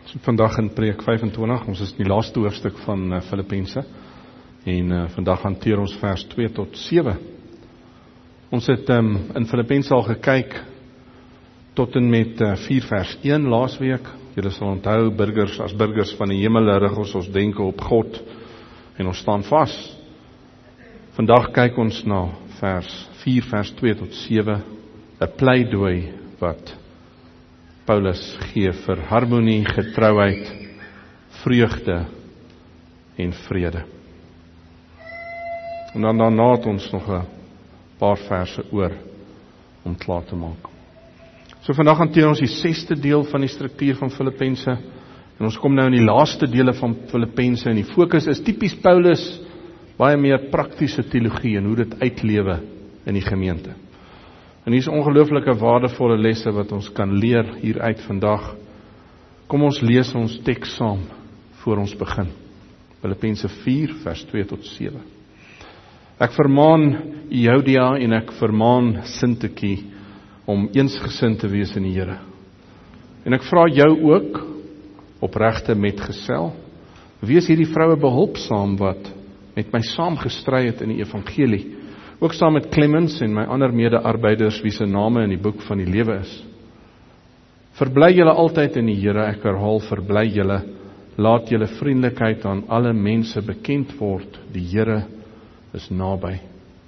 Vandag in preek 25, ons is in die laaste hoofstuk van Filippense en vandag hanteer ons vers 2 tot 7. Ons het in Filippense al gekyk tot en met 4 vers 1 laasweek. Julle sal onthou, as burgers van die hemel rig ons denke op God en ons staan vas. Vandag kyk ons na vers 4 vers 2 tot 7, 'n pleidooi wat Paulus gee vir harmonie, getrouheid, vreugde en vrede. En dan daarna het ons nog 'n paar verse oor om klaar te maak. So vandag hanteer ons die 6de deel van die struktuur van Filippense en ons kom nou in die laaste dele van Filippense en die fokus is tipies Paulus, baie meer praktiese teologie en hoe dit uitlewe in die gemeente. En hier is ongelooflike waardevolle lesse wat ons kan leer hieruit vandag. Kom ons lees ons teks saam voor ons begin. Filippense 4 vers 2 tot 7. Ek vermaan Euodia en ek vermaan Syntyche om eensgesind te wees in die Here. En ek vra jou ook, opregte metgesel, wees hierdie vroue behulpsaam wat met my saam gestry het in die evangelie, ook saam met Clemens en my ander mede-arbeiders wie se name in die boek van die lewe is. Verbly julle altyd in die Here, ek herhaal, verbly julle, laat julle vriendelikheid aan alle mense bekend word, die Here is naby.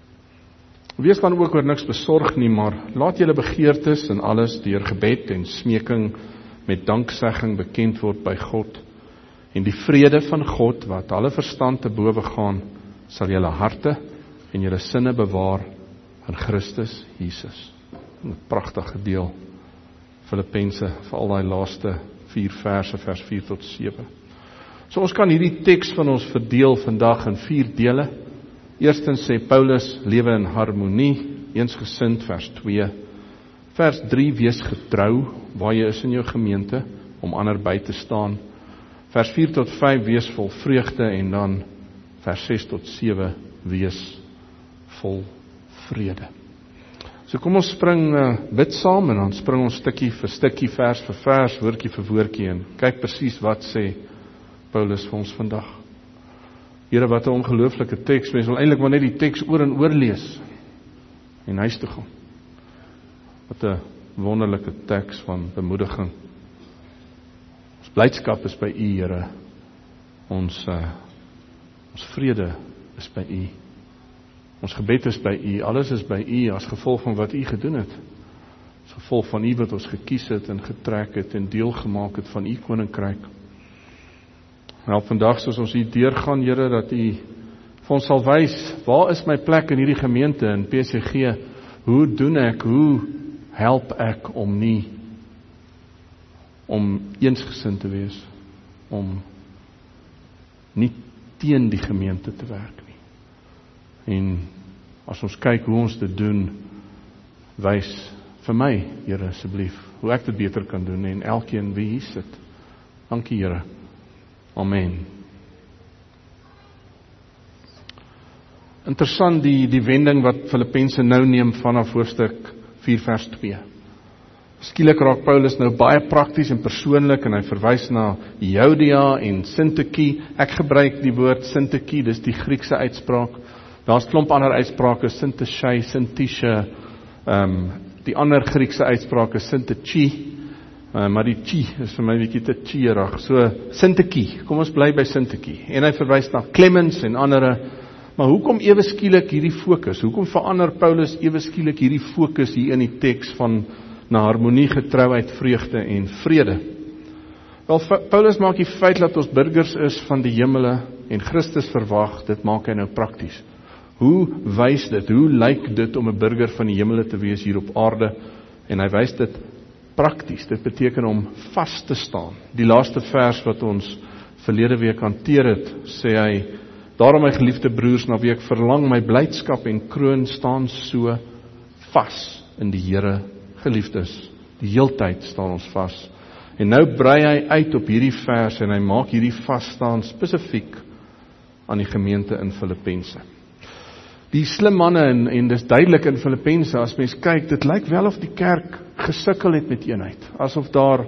Wees dan ook oor niks besorg nie, maar laat julle begeertes en alles deur gebed en smeking met danksegging bekend word by God, en die vrede van God, wat alle verstand te bowe gaan, sal julle harte en julle sinne bewaar in Christus Jesus. 'n Pragtige deel, Filippense, vir al die laaste 4 verse, vers 4 tot 7. So ons kan hierdie teks van ons verdeel vandag in 4 dele. Eerstens sê Paulus, lewe in harmonie, eensgesind, vers 2. Vers 3, wees getrou, waar jy is in jou gemeente, om ander by te staan. Vers 4 tot 5, wees vol vreugde, en dan vers 6 tot 7, wees vol vrede. So kom ons spring bid saam, en dan spring ons stukkie vir stukkie, vers vir vers, woordjie vir woordjie, en kyk presies wat sê Paulus vir ons vandag. Here, wat 'n ongelooflike teks, mens wil eintlik maar net die teks oor en oor lees, en huis toe gaan. Wat 'n wonderlike teks van bemoediging. Ons blydskap is by U, Here. Ons vrede is by U. Ons gebed is by U, alles is by U as gevolg van wat U gedoen het. As gevolg van U wat ons gekies het en getrek het en deel gemaak het van U koninkryk. Help vandag soos ons hier deurgaan, Here, dat U vir ons sal wys, waar is my plek in hierdie gemeente in PCG? Hoe doen ek, hoe help ek om eensgesind te wees, om nie teen die gemeente te werk nie. En as ons kyk hoe ons dit doen, wys vir my, Here, asseblief, hoe ek dit beter kan doen, en elkeen wie hier sit. Dankie, Here. Amen. Interessant die wending wat Filippense nou neem vanaf hoofstuk 4 vers 2. Skielik raak Paulus nou baie prakties en persoonlik en hy verwys na Euodia en Syntyche. Ek gebruik die woord Syntyche, dis die Griekse uitspraak. Daar's klomp ander uitsprake, Syntyche, die ander Griekse uitspraak is Syntyche. Maar die chi is vir my 'n bietjie te cheerig. So Syntyche, kom ons bly by Syntyche. En hy verwys na Clemens en ander. Maar hoekom ewe skielik hierdie fokus? Hoekom verander Paulus ewe skielik hierdie fokus hier in die teks van na harmonie, getrouheid, vreugde en vrede? Wel, Paulus maak die feit dat ons burgers is van die hemele en Christus verwag, dit maak hy nou prakties. Hoe wys dit? Hoe lyk dit om 'n burger van die hemele te wees hier op aarde? En hy wys dit prakties, dit beteken om vas te staan. Die laaste vers wat ons verlede week hanteer het, sê hy, daarom my geliefde broers, na wie ek verlang, my blydskap en kroon staan so vas in die Here, geliefdes. Die heeltyd staan ons vas. En nou brei hy uit op hierdie vers en hy maak hierdie vasstaan spesifiek aan die gemeente in Filippense. Die slim manne, en dis duidelik in Filippense, as mens kyk, dit lyk wel of die kerk gesukkel het met eenheid, asof daar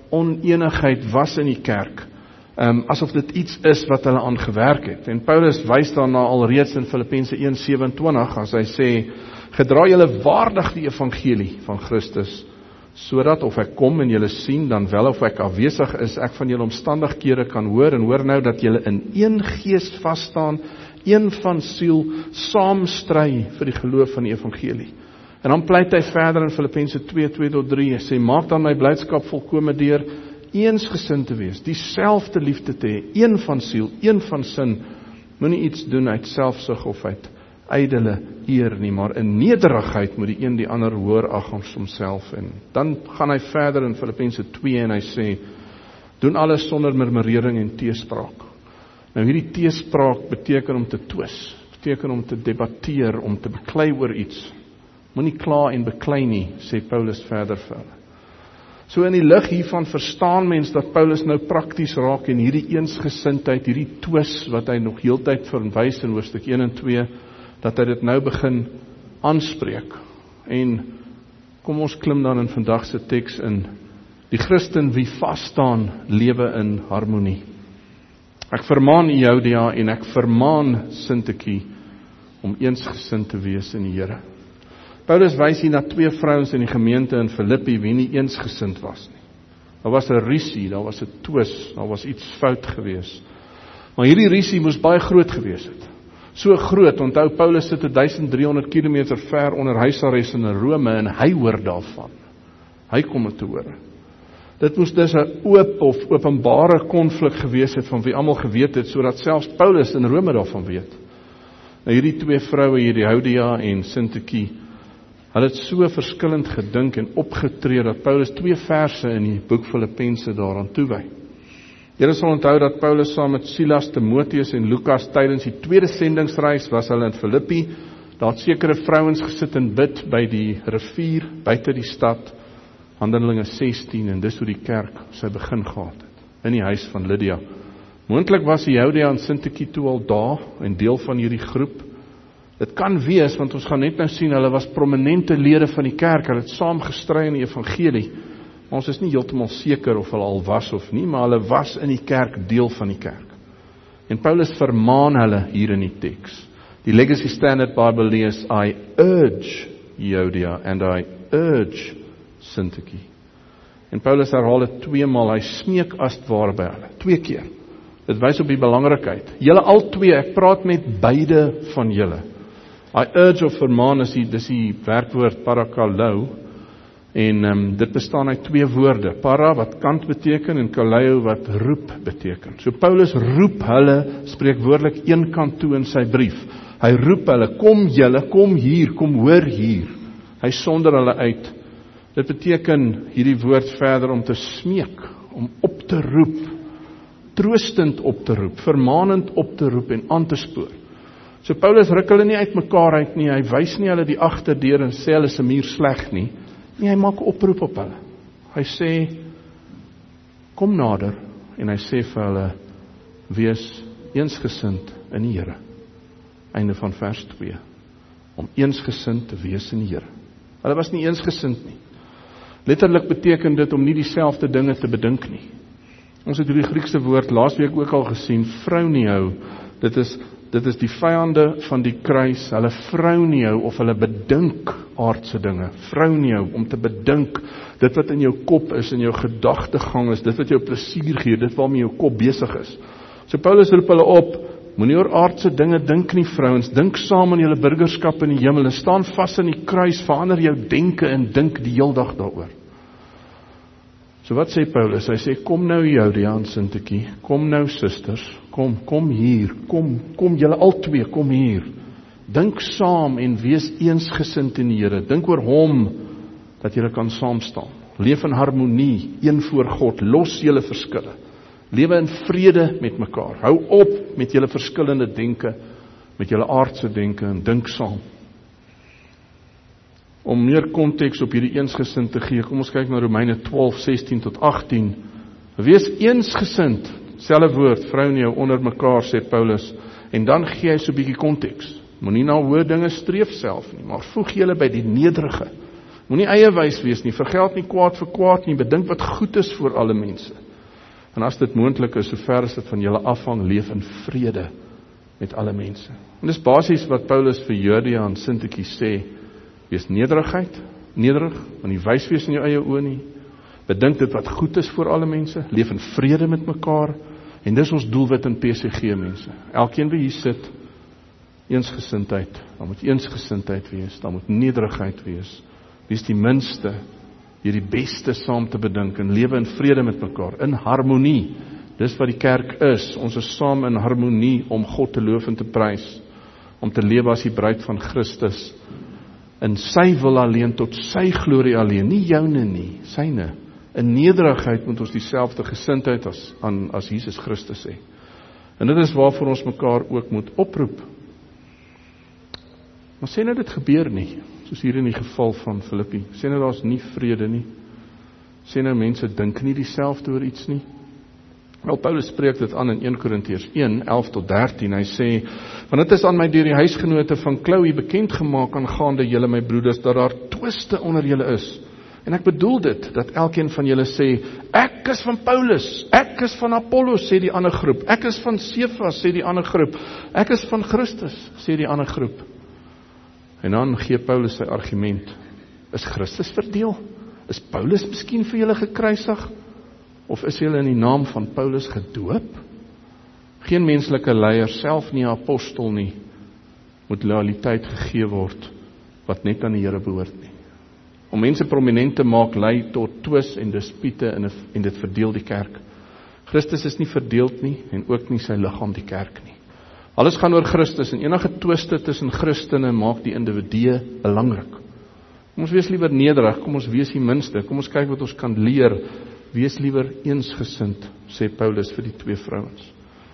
onenigheid was in die kerk, asof dit iets is wat hulle aan gewerk het. En Paulus wys daarna alreeds in Filippense 1:27, as hy sê, gedra julle waardig die evangelie van Christus, sodat of ek kom en julle sien, dan wel of ek afwesig is, ek van julle omstandighede kan hoor, en hoor nou dat julle in een gees vasstaan, een van siel, saam stry vir die geloof van die evangelie. En dan pleit hy verder in Filippense 2:2-3, hy sê, maak dan my blydskap volkome deur, eensgesind te wees, dieselfde liefde te hê, een van siel, een van sin, moenie iets doen uit selfsug of uit ydelle eer nie, maar in nederigheid moet die een die ander hoër ag as homself. En dan gaan hy verder in Filippense 2 en hy sê, doen alles sonder murmurering en teespraak. Nou hierdie teespraak beteken om te twis, beteken om te debatteer, om te beklei oor iets. Moenie kla en beklei nie, sê Paulus verder vir hulle. So in die lig hiervan verstaan mens dat Paulus nou prakties raak en hierdie eensgesindheid, hierdie twis wat hy nog heeltyd verwys in hoofstuk 1 en 2, dat hy dit nou begin aanspreek. En kom ons klim dan in vandag se teks in, die Christen wie vasstaan, lewe in harmonie. Ek vermaan Euodia en ek vermaan Syntyche om eensgesind te wees in die Here. Paulus wys hier na 2 vrouens in die gemeente in Filippi wie nie eensgesind was nie. Daar was 'n rusie, daar was 'n twis, daar was iets fout gewees. Maar hierdie rusie moes baie groot gewees het. So groot, onthou Paulus sit 1300 km ver onder huisarrest in Rome en hy hoor daarvan. Hy kom dit te hoor. Dit moes dus 'n oop of openbare konflik gewees het van wie almal geweet het, sodat selfs Paulus in Rome daarvan weet. Nou hierdie 2 vroue hier, Euodia en Syntyche, hulle het so verskillend gedink en opgetree dat Paulus 2 verse in die boek Filippense daaraan toewy. Julle sal onthou dat Paulus saam met Silas, Timoteus en Lukas tydens die tweede sendingsreis was hulle in Filippi. Daar het sekere vrouens gesit en bid by die rivier buite die stad, Handelinge 16, en dis hoe die kerk sy begin gehad het, in die huis van Lydia. Moontlik was Euodia en Syntyche toe al daar en deel van hierdie groep. Dit kan wees, want ons gaan net nou sien, hulle was prominente lede van die kerk, hulle het saam gestry in die evangelie. Ons is nie heeltemal seker of hulle al was of nie, maar hulle was in die kerk, deel van die kerk. En Paulus vermaan hulle hier in die teks. Die Legacy Standard Bible lees, I urge Euodia and I urge Syntyche. En Paulus herhaal dit 2 maal, hy smeek as het ware by hulle, 2 keer. Dit wys op die belangrikheid. Julle al 2, ek praat met beide van julle. I urge of vermaan is dis die werkwoord parakalou, en dit bestaan uit 2 woorde, para wat kant beteken en kaleo wat roep beteken. So Paulus roep hulle spreekwoordelik een kant toe in sy brief. Hy roep hulle, kom julle, kom hier, kom hoor hier. Hy sonder hulle uit. Dit beteken hierdie woord verder om te smeek, om op te roep, troostend op te roep, vermanend op te roep en aan te spoor. So Paulus ruk hulle nie uit mekaar uit nie, hy wys nie hulle die agterdeur en sê hulle is 'n muur sleg nie. Nee, hy maak 'n oproep op hulle. Hy sê, kom nader, en hy sê vir hulle, wees eensgesind in die Here. Einde van vers 2. Om eensgesind te wees in die Here. Hulle was nie eensgesind nie. Letterlik beteken dit om nie dieselfde dinge te bedink nie. Ons het hierdie Griekse woord laasweek ook al gesien, phrouneo. Dit is die vyande van die kruis. Hulle phrouneo of hulle bedink aardse dinge. Phrouneo, om te bedink dit wat in jou kop is, in jou gedagtegang is, dit wat jou plesier gee, dit waarmee jou kop besig is. So Paulus roep hulle op, moenie oor aardse dinge dink nie, vrouens, dink saam aan julle burgerskap in die hemel, en staan vas in die kruis, verander jou denke en dink die heel dag daaroor. So wat sê Paulus? Hy sê, kom nou Euodia en Syntyche, kom nou susters, kom hier, kom julle al 2, kom hier. Dink saam en wees eensgesind in die Here. Dink oor hom, dat julle kan saam staan. Leef in harmonie, een voor God, los julle verskille. Lewe in vrede met mekaar. Hou op met julle verskillende denke, met julle aardse denke, en dink saam. Om meer konteks op hierdie eensgesind te gee, kom ons kyk na Romeine 12:16-18. Wees eensgesind, selfe woord, phrouneo, onder mekaar, sê Paulus, en dan gee hy so 'n bietjie konteks. Moenie na hoë dinge streef self nie, maar voeg julle by die nederige. Moenie eiewys wees nie, vergeld nie kwaad vir kwaad nie, bedink wat goed is vir alle mense. En as dit moontlik is, sover as dit van julle afhang, leef in vrede met alle mense. En dis basies wat Paulus vir Judea en Syntyche sê, wees nederig, want nie wys wees in jou eie oë nie, bedink dit wat goed is vir alle mense, leef in vrede met mekaar, en dis ons doelwit in PCG mense. Elkeen wie hier sit, eensgesindheid, daar moet eensgesindheid wees, daar moet nederigheid wees, wees die minste, hier die beste saam te bedink, en lewe in vrede met mekaar, in harmonie, dis wat die kerk is, ons is saam in harmonie, om God te loof en te prys, om te lewe as die bruid van Christus, in sy wil alleen, tot sy glorie alleen, nie joune nie, syne. In nederigheid moet ons dieselfde gesindheid as Jesus Christus hê. En dit is waarvoor ons mekaar ook moet oproep. Maar sê nou dit gebeur nie, soos hier in die geval van Filippi. Sê nou daar is nie vrede nie. Sê nou mense dink nie dieselfde oor iets nie. Wel, Paulus spreek dit aan in 1 Korintiërs 1, 11-13. Hy sê, want dit is aan my deur die huisgenote van Chloe bekend gemaak aangaande julle my broeders, dat daar twiste onder julle is. En ek bedoel dit, dat elkeen van julle sê, ek is van Paulus, ek is van Apollos, sê die ander groep, ek is van Cephas, sê die ander groep, ek is van Christus, sê die ander groep. En dan gee Paulus sy argument, is Christus verdeel? Is Paulus miskien vir julle gekruisig? Of is julle in die naam van Paulus gedoop? Geen menslike leier, self nie 'n apostel nie, moet loyaliteit gegee word, wat net aan die Here behoort nie. Om mense prominent te maak, lei tot twis en dispute, en dit verdeel die kerk. Christus is nie verdeeld nie, en ook nie sy liggaam die kerk nie. Alles gaan oor Christus, en enige twiste tussen Christene maak die individue belangrik. Kom ons wees liewer nederig, kom ons wees die minste, kom ons kyk wat ons kan leer, wees liewer eensgesind, sê Paulus vir die twee vrouens.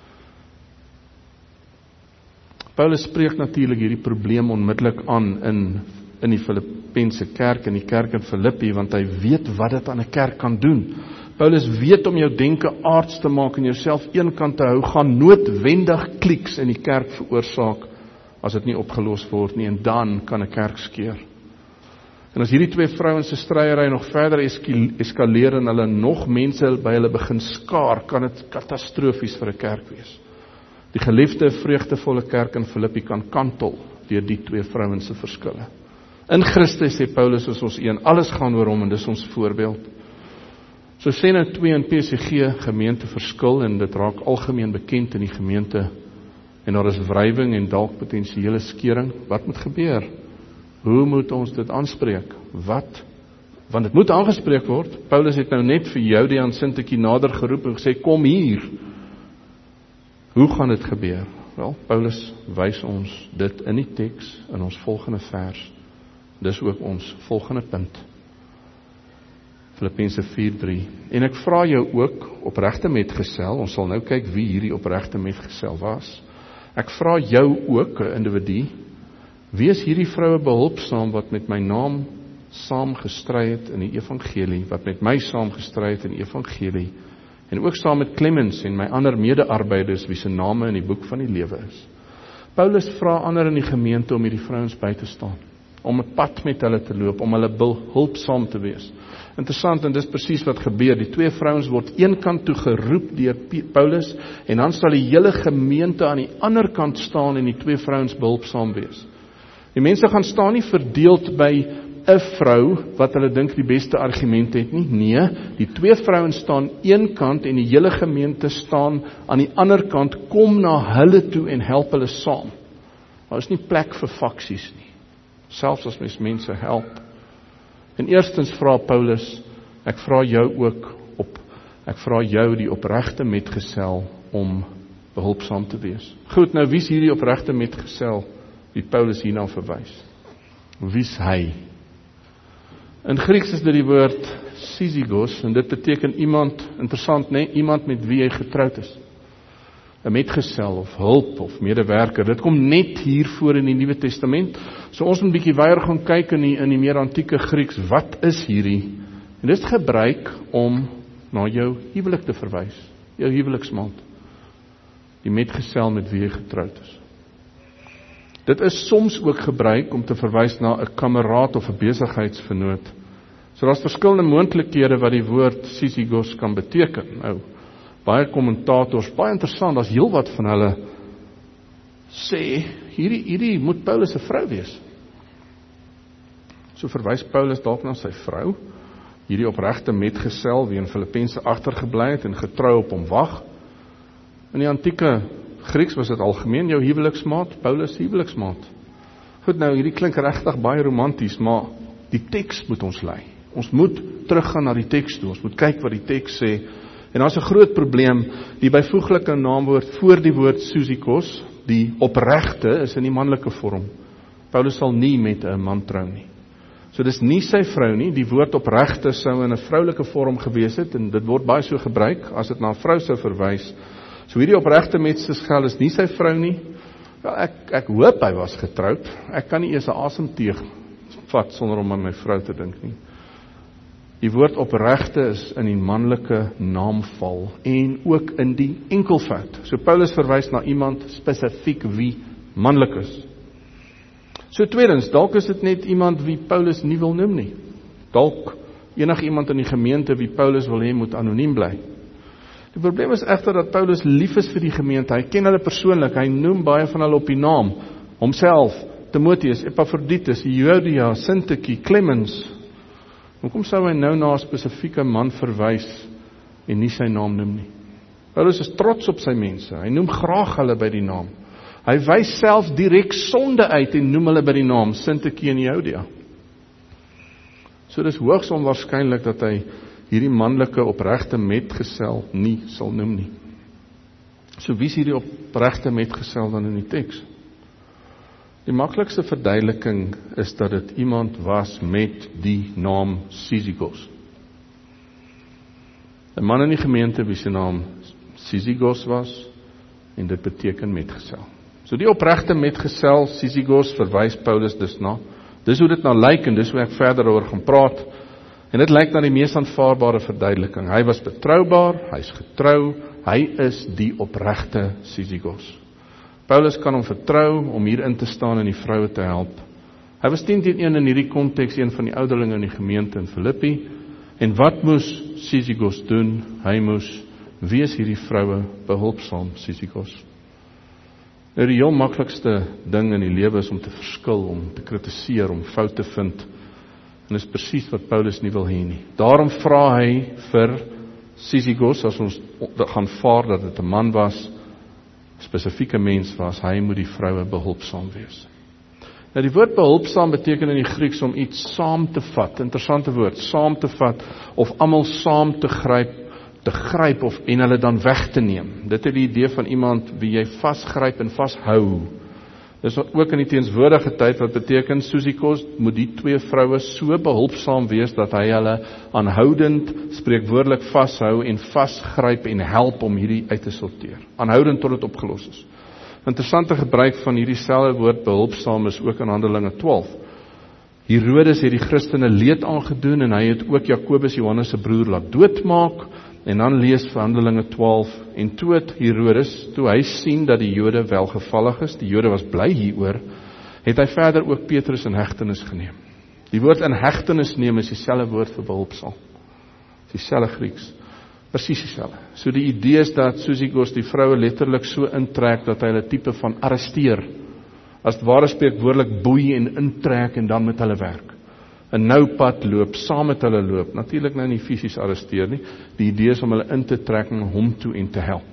Paulus spreek natuurlik hierdie probleem onmiddellik aan in die Filippense kerk, in die kerk in Filippi, want hy weet wat dit aan 'n kerk kan doen. Paulus weet om jou denke aards te maak en jouself eenkant te hou, gaan noodwendig kliks in die kerk veroorsaak, as dit nie opgelos word nie, en dan kan 'n kerk skeur. En as hierdie twee vrouens se stryery nog verder eskaleer en hulle nog mense by hulle begin skaar, kan dit katastrofies vir 'n kerk wees. Die geliefde, vreugdevolle kerk in Filippi kan kantel deur die twee vrouens se verskille. In Christus, sê Paulus, is ons een, alles gaan oor hom en dis ons voorbeeld. So sê nou twee in PCG gemeente verskil en dit raak algemeen bekend in die gemeente en daar is wrywing en dalk potensiële skeuring. Wat moet gebeur? Hoe moet ons dit aanspreek? Wat? Want dit moet aangespreek word. Paulus het nou net vir Judea en Syntyche nader geroep en gesê, kom hier. Hoe gaan dit gebeur? Wel, Paulus wys ons dit in die teks in ons volgende vers. Dis ook ons volgende punt. Filippense 4:3. En ek vra jou ook, opregte metgesel, ons sal nou kyk wie hierdie opregte metgesel was. Ek vra jou ook, 'n individu, wees hierdie vroue behulpsaam wat met my naam saam gestry het in die evangelie, wat met my saam gestry het in die evangelie, en ook saam met Clemens en my ander mede-arbeiders wie se name in die boek van die lewe is. Paulus vra ander in die gemeente om hierdie vrouens by te staan, om 'n pad met hulle te loop, om hulle behulpsaam te wees. Interessant, en dis presies wat gebeur. Die twee vrouens word een kant toe geroep deur Paulus, en dan sal die hele gemeente aan die ander kant staan en die twee vrouens behulpsaam wees. Die mense gaan staan nie verdeeld by 'n vrou wat hulle dink die beste argumente het nie. Nee, die twee vrouens staan een kant en die hele gemeente staan aan die ander kant, kom na hulle toe en help hulle saam. Daar is nie plek vir faksies nie, selfs as mens mense help. En eerstens vra Paulus, ek vra jou die opregte metgesel om behulpsaam te wees. Goed, nou wie is hierdie opregte metgesel wie Paulus hierna verwys? Wie is hy? In Grieks is dit die woord syzygos, en dit beteken iemand, interessant né, iemand met wie hy getroud is. 'n metgesel of hulp of medewerker. Dit kom net hier voor in die Nuwe Testament. So ons moet 'n bietjie weier gaan kyk in die meer antieke Grieks, wat is hierdie? En dit is gebruik om na jou huwelik te verwys, jou huweliksmaat, die metgesel met wie jy getroud is. Dit is soms ook gebruik om te verwys na 'n kameraad of 'n besigheidsvernoot. So daar's verskillende moontlikhede wat die woord syzygos kan beteken. Nou, baie kommentators, baie interessant, daar's heelwat van hulle sê, hierdie moet Paulus se vrou wees. So verwys Paulus dalk na sy vrou, hierdie opregte metgesel wie in Filippense agtergebly het en getrou op hom wag. In die antieke Grieks was dit algemeen jou huweliksmaat, Paulus huweliksmaat. Goed, nou hierdie klink regtig baie romanties, maar die teks moet ons lei. Ons moet teruggaan na die teks toe, ons moet kyk wat die teks sê. En daar's 'n groot probleem, die byvoeglike naamwoord voor die woord syzygos, die opregte, is in die manlike vorm. Paulus sal nie met 'n man trou nie. So dis nie sy vrou nie, die woord opregte sou in 'n vroulike vorm gewees het, en dit word baie so gebruik, as dit na 'n vrou sou verwys. So hierdie opregte metgesel is nie sy vrou nie. Ja, ek hoop hy was getroud. Ek kan nie eers 'n asemteug vat sonder om aan my vrou te dink nie. Die woord opregte is in die manlike naamval en ook in die enkelvoud. So Paulus verwys na iemand spesifiek wie manlik is. So tweedens, dalk is dit net iemand wie Paulus nie wil noem nie. Dalk enigiemand in die gemeente wie Paulus wil hê moet anoniem bly. Die probleem is egter dat Paulus lief is vir die gemeente. Hy ken hulle persoonlik, hy noem baie van hulle op die naam. Homself, Timotheus, Epaphroditus, Euodia, Syntyche, Clemens. Hoekom sou hy nou na 'n spesifieke man verwys en nie sy naam noem nie? Paulus is trots op sy mense. Hy noem graag hulle by die naam. Hy wys self direk sonde uit en noem hulle by die naam, Syntyche en Euodia. So dis hoogs onwaarskynlik dat hy hierdie manlike opregte metgesel nie sal noem nie. So wie is hierdie opregte metgesel dan in die teks? Die maklikste verduideliking is dat dit iemand was met die naam Syzygos. 'n man in die gemeente wie sy naam Syzygos was, en dit beteken metgesel. So die opregte metgesel Syzygos verwys Paulus dus na. Dis hoe dit nou lyk en dis hoe ek verder oor gaan praat. En dit lyk na die mees aanvaarbare verduideliking. Hy was betroubaar, hy is getrou, hy is die opregte Syzygos. Paulus kan hom vertrou om hier in te staan en die vroue te help. Hy was 10-1 in hierdie konteks een van die ouderlinge in die gemeente in Filippi. En wat moes Syzygos doen? Hy moes wees hierdie vroue behulpsaam, Syzygos. Nou die heel maklikste ding in die lewe is om te verskil, om te kritiseer, om foute te vind. En dis presies wat Paulus nie wil hê nie. Daarom vra hy vir Syzygos, as ons gaan vaar dat dit 'n man was, spesifieke mens was, hy moet die vroue behulpsaam wees. Nou die woord behulpsaam beteken in die Grieks om iets saam te vat, interessante woord, saam te vat, of almal saam te gryp of en hulle dan weg te neem. Dit is die idee van iemand wie jy vasgryp en vashou. Dis ook in die teenswoordige tyd wat beteken, Syzygos moet die twee vroue so behulpsaam wees, dat hy hulle aanhoudend, spreekwoordelik vashou en vasgryp en help om hierdie uit te sorteer. Aanhoudend tot dit opgelos is. Interessante gebruik van hierdie selfde woord behulpsaam is ook in Handelinge 12. Herodes het die Christene leed aangedoen en hy het ook Jakobus, Johannes se broer, laat doodmaak. En dan lees Handelinge 12, en toe het Herodes, toe hy sien dat die Jode welgevallig is, die Jode was bly hieroor, het hy verder ook Petrus in hegtenis geneem. Die woord in hegtenis neem is dieselfde woord vir behulpsaam. Dieselfde Grieks. Presies dieselfde. So die idee is dat Syzygos die vroue letterlik so intrek, dat hy hulle tipe van arresteer. As het ware spreekwoordelik boei en intrek en dan met hulle werk. 'n nou pad loop, saam met hulle loop. Natuurlik nou nie fisies arresteer nie. Die idee is om hulle in te trek na hom toe en te help.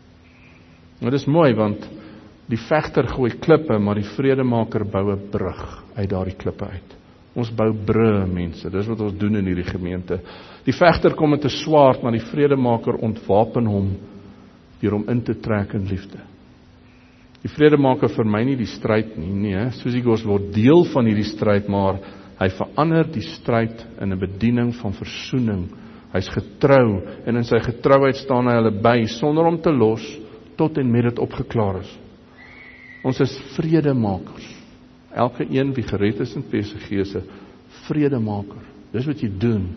Nou dis mooi, want die vegter gooi klippe, maar die vredemaker bou 'n brug uit daardie klippe uit. Ons bou brûe, mense. Dis wat ons doen in hierdie gemeente. Die vegter kom met 'n swaard, maar die vredemaker ontwapen hom deur hom in te trek in liefde. Die vredemaker vermy nie die stryd nie, nee. Syzygos word deel van hierdie stryd, maar hy verander die stryd in 'n bediening van versoening. Hy's getrou, en in sy getrouheid staan hy hulle by, sonder om te los, tot en met dit opgeklaar is. Ons is vredemakers. Elke een wie gered is in PSG, 'n vredemaker. Dis wat jy doen.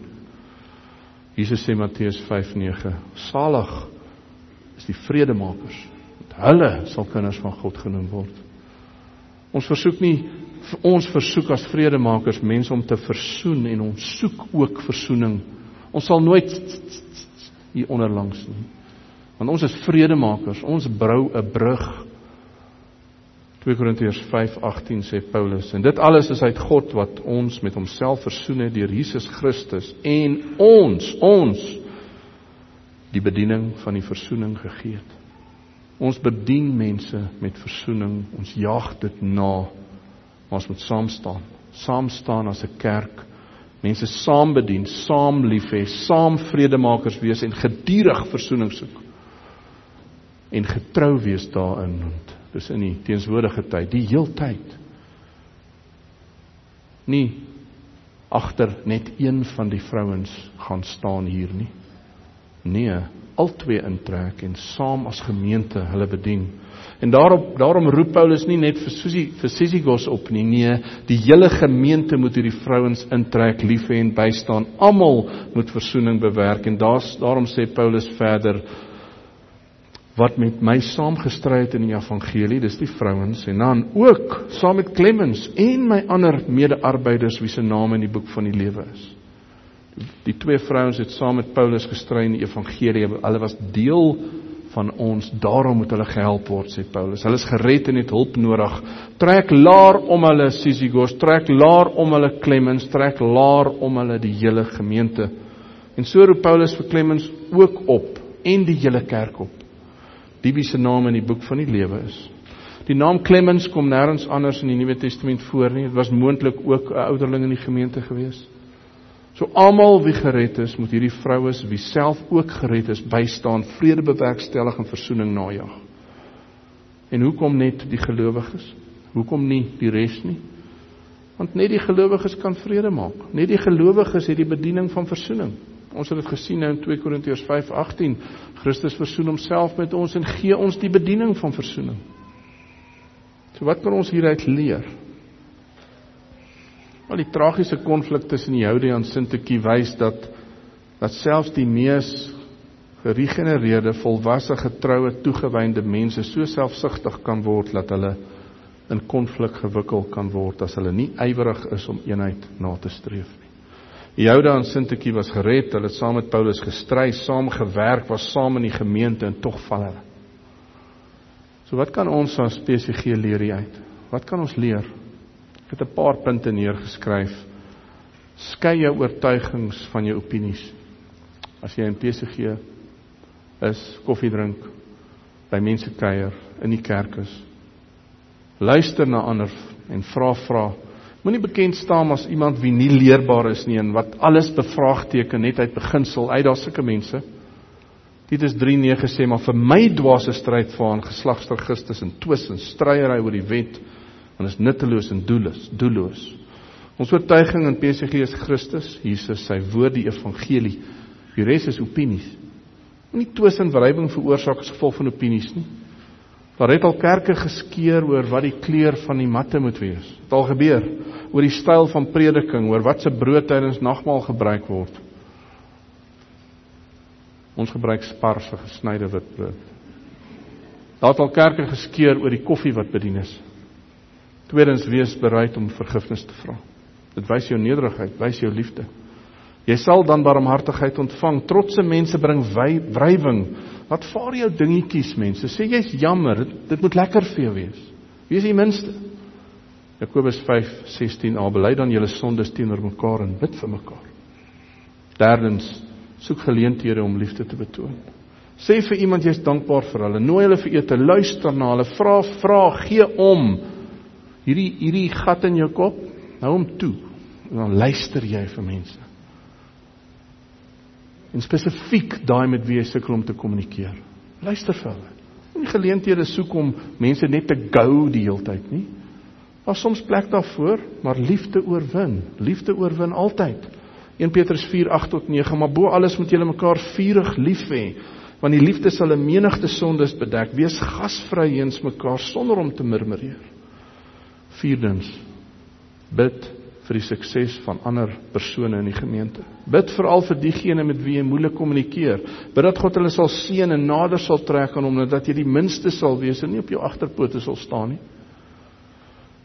Jesus sê Matteus 5:9, salig is die vredemakers, want hulle sal kinders van God genoem word. Ons versoek as vredemakers mense om te versoen, en ons soek ook versoening. Ons sal nooit hier onderlangs nie. Want ons is vredemakers, ons bou 'n brug. 2 Korintiërs 5:18 sê Paulus, en dit alles is uit God wat ons met homself versoen het deur Jesus Christus, en ons die bediening van die versoening gegee het. Ons bedien mense met versoening, ons jaag dit na, maar ons moet saam staan as 'n kerk, mense saam bedien, saam lief hê, saam vredemakers wees en gedurig versoening soek. En getrou wees daarin, want dis in die teenswoordige tyd, die heeltyd. Nie agter net een van die vrouens gaan staan hier nie. Nee, albei intrek en saam as gemeente hulle bedien. En daarom roep Paulus nie net vir Sysigos op nie, nee, die hele gemeente moet hierdie vrouens intrek, lief hê en bystaan. Almal moet versoening bewerk, en daarom sê Paulus verder, wat met my saamgestry het in die evangelie, dis die vrouens, en dan ook saam met Clemens en my ander mede-arbeiders wie se name in die boek van die lewe is. Die 2 vrouens het saam met Paulus gestry in die evangelie, hulle was deel van ons, daarom moet hulle gehelp word, sê Paulus. Hulle is gered en het hulp nodig. Trek laar om hulle Sysigos, trek laar om hulle Clemens, trek laar om hulle die hele gemeente. En so roep Paulus vir Clemens ook op, en die hele kerk op. Die wie se naam in die boek van die lewe is. Die naam Clemens kom nêrens anders in die Nuwe Testament voor nie. Het was moontlik ook 'n ouderling in die gemeente gewees. So almal wie gered is, moet hierdie vroues wie self ook gered is, bystaan, vrede bewerkstellig en versoening najag. En hoekom net die gelowiges? Hoekom nie die res nie? Want net die gelowiges kan vrede maak. Net die gelowiges het die bediening van versoening. Ons het dit gesien nou in 2 Korintiërs 5:18. Christus versoen homself met ons en gee ons die bediening van versoening. So wat kan ons hieruit leer? Wel, die tragiese konflik tussen die Jode en Sintikie wys dat selfs die mees geregenereerde, volwasse, getroue, toegewynde mense so selfsugtig kan word dat hulle in konflik gewikkel kan word as hulle nie ywerig is om eenheid na te streef nie. Die Jode en Sintikie was gered, hulle het saam met Paulus gestry, saam gewerk, was saam in die gemeente en tog val hulle. So wat kan ons as PCG leer hieruit? Wat kan ons leer? Ek het 'n paar punte neergeskryf. Skei jou oortuigings van jou opinies. As jy in PCG is, koffie drink, by mense kuier, in die kerk is, luister na ander en vra. Moenie bekend staan as iemand wie nie leerbaar is nie en wat alles bevraagteken net uit beginsel. Daar sulke mense. Titus 3:9 sê, maar vir my dwaase stryd vaan geslagsregistres en twis en stryery oor die wet, want is nutteloos en doelloos. Ons oortuiging in PCG is Christus, Jesus, sy woord, die evangelie. Die res is opinies. Nie twis en wrywing veroorsaak as gevolg van opinies nie. Daar het al kerke geskeur oor wat die kleur van die matte moet wees. Het al gebeur. Oor die styl van prediking, oor wat se brood tydens nagmaal gebruik word. Ons gebruik sparse gesnyde witbrood. Daar het al kerke geskeur oor die koffie wat bedien is. Tweedens, wees bereid om vergifnis te vra. Dit wys jou nederigheid, wys jou liefde. Jy sal dan barmhartigheid ontvang. Trotse mense bring wrywing. Wat vaar jou dingetjies, mense? Sê jy's jammer, dit moet lekker vir jou wees. Wees die minste. Jakobus 5:16a, bely dan julle sondes teenoor mekaar en bid vir mekaar. Derdens, soek geleenthede om liefde te betoon. Sê vir iemand jy's dankbaar vir hulle, nooi hulle vir ete, luister na hulle, vra, gee om. Hierdie gat in jou kop, hou hom toe. En dan luister jy vir mense. En spesifiek daai met wie jy sukkel om te kommunikeer. Luister vir hulle. Nie geleenthede soek om mense net te gou die hele tyd nie. Daar soms plek daarvoor, maar liefde oorwin. Liefde oorwin altyd. 1 Petrus 4:8-9, maar bo alles moet julle mekaar vurig lief hê, want die liefde sal 'n menigte sondes bedek. Wees gasvry eens mekaar sonder om te murmureer. Vierdens, bid vir die sukses van ander persone in die gemeente. Bid veral vir diegene met wie jy moeilik kommunikeer. Bid dat God hulle sal seën en nader sal trek aan hom, dat jy die minste sal wees en nie op jou agterpote sal staan nie.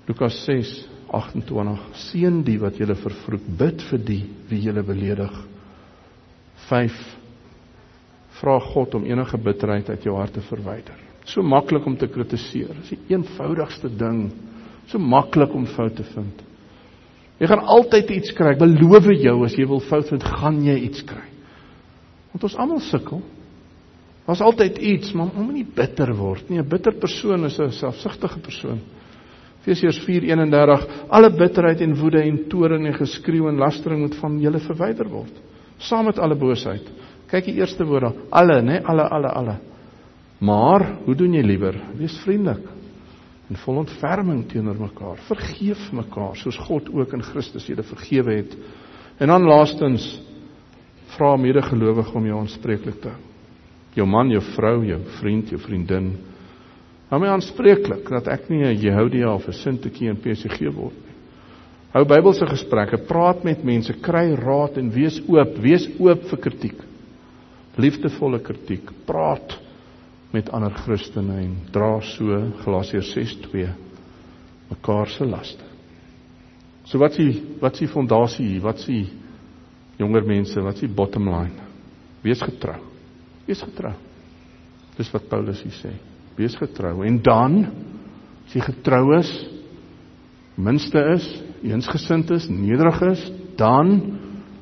Lukas 6:28, seën die wat julle vervloek, bid vir die wie julle beledig. 5, vra God om enige bitterheid uit jou hart te verwyder. So maklik om te kritiseer, dis die eenvoudigste ding, so maklik om fout te vind. Jy gaan altyd iets kry, ek beloof jou, as jy wil fout vind, gaan jy iets kry. Want ons almal sukkel, daar's altyd iets, maar moet nie bitter word nie. 'n bitter persoon is 'n selfsugtige persoon. Efesiërs 4:31, alle bitterheid en woede en toorn en geskreeu en lastering moet van julle verwyder word, saam met alle boosheid. Kyk die eerste woord daar, alle, né, alle. Maar, hoe doen jy liewer? Wees vriendelik en vol ontferming teenoor mekaar. Vergeef mekaar, soos God ook in Christus julle vergewe het. En dan laastens, vra medegelowige om jou aanspreeklik te hou. Jou man, jou vrou, jou vriend, jou vriendin. Hou my aanspreeklik, dat ek nie 'n Jehudia of 'n Sintekie in PSG word nie. Hou Bybelse gesprekke, praat met mense, kry raad en wees oop vir kritiek. Liefdevolle kritiek, praat met ander Christene en dra so, Galasiërs 6:2, mekaar se laste. So wat is die fondasie hier? Wat is die jonger mense? Wat is die bottom line? Wees getrou. Wees getrou. Dis wat Paulus hier sê. Wees getrou. En dan, as jy getrou is, minste is, eensgesind is, nederig is, dan,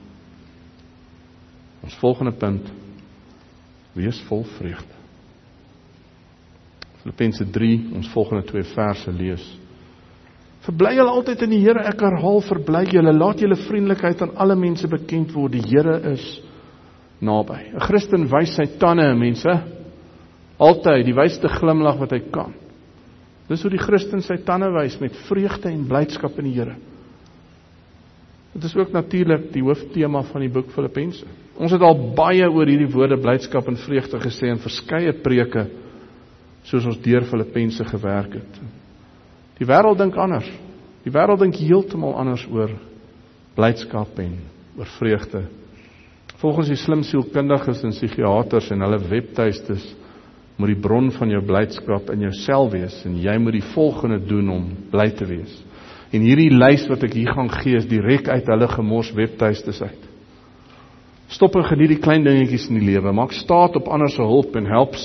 ons volgende punt, wees vol vreugde. Filippense 3, ons volgende 2 verse lees. Verbly julle altyd in die Here, ek herhaal, verbly julle, laat julle vriendelikheid aan alle mense bekend word, die Here is naby. 'n Christen wys sy tande, mense, altyd, die wysste glimlag wat hy kan. Dis hoe die Christen sy tande wys, met vreugde en blydskap in die Here. Dit is ook natuurlik die hooftema van die boek Filippense. Ons het al baie oor hierdie woorde blydskap en vreugde gesê in verskeie preke, soos ons deur Filippense gewerk het. Die wêreld dink anders. Die wêreld dink heeltemal anders oor blydskap en oor vreugde. Volgens die slim sielkundiges en psigiaters en hulle webtuistes, moet die bron van jou blydskap in jouself wees, en jy moet die volgende doen om bly te wees. En hierdie lys wat ek hier gaan gee, is direk uit hulle gemors webtuistes uit. Stop en geniet die klein dingetjies in die lewe, maak staat op ander se hulp en help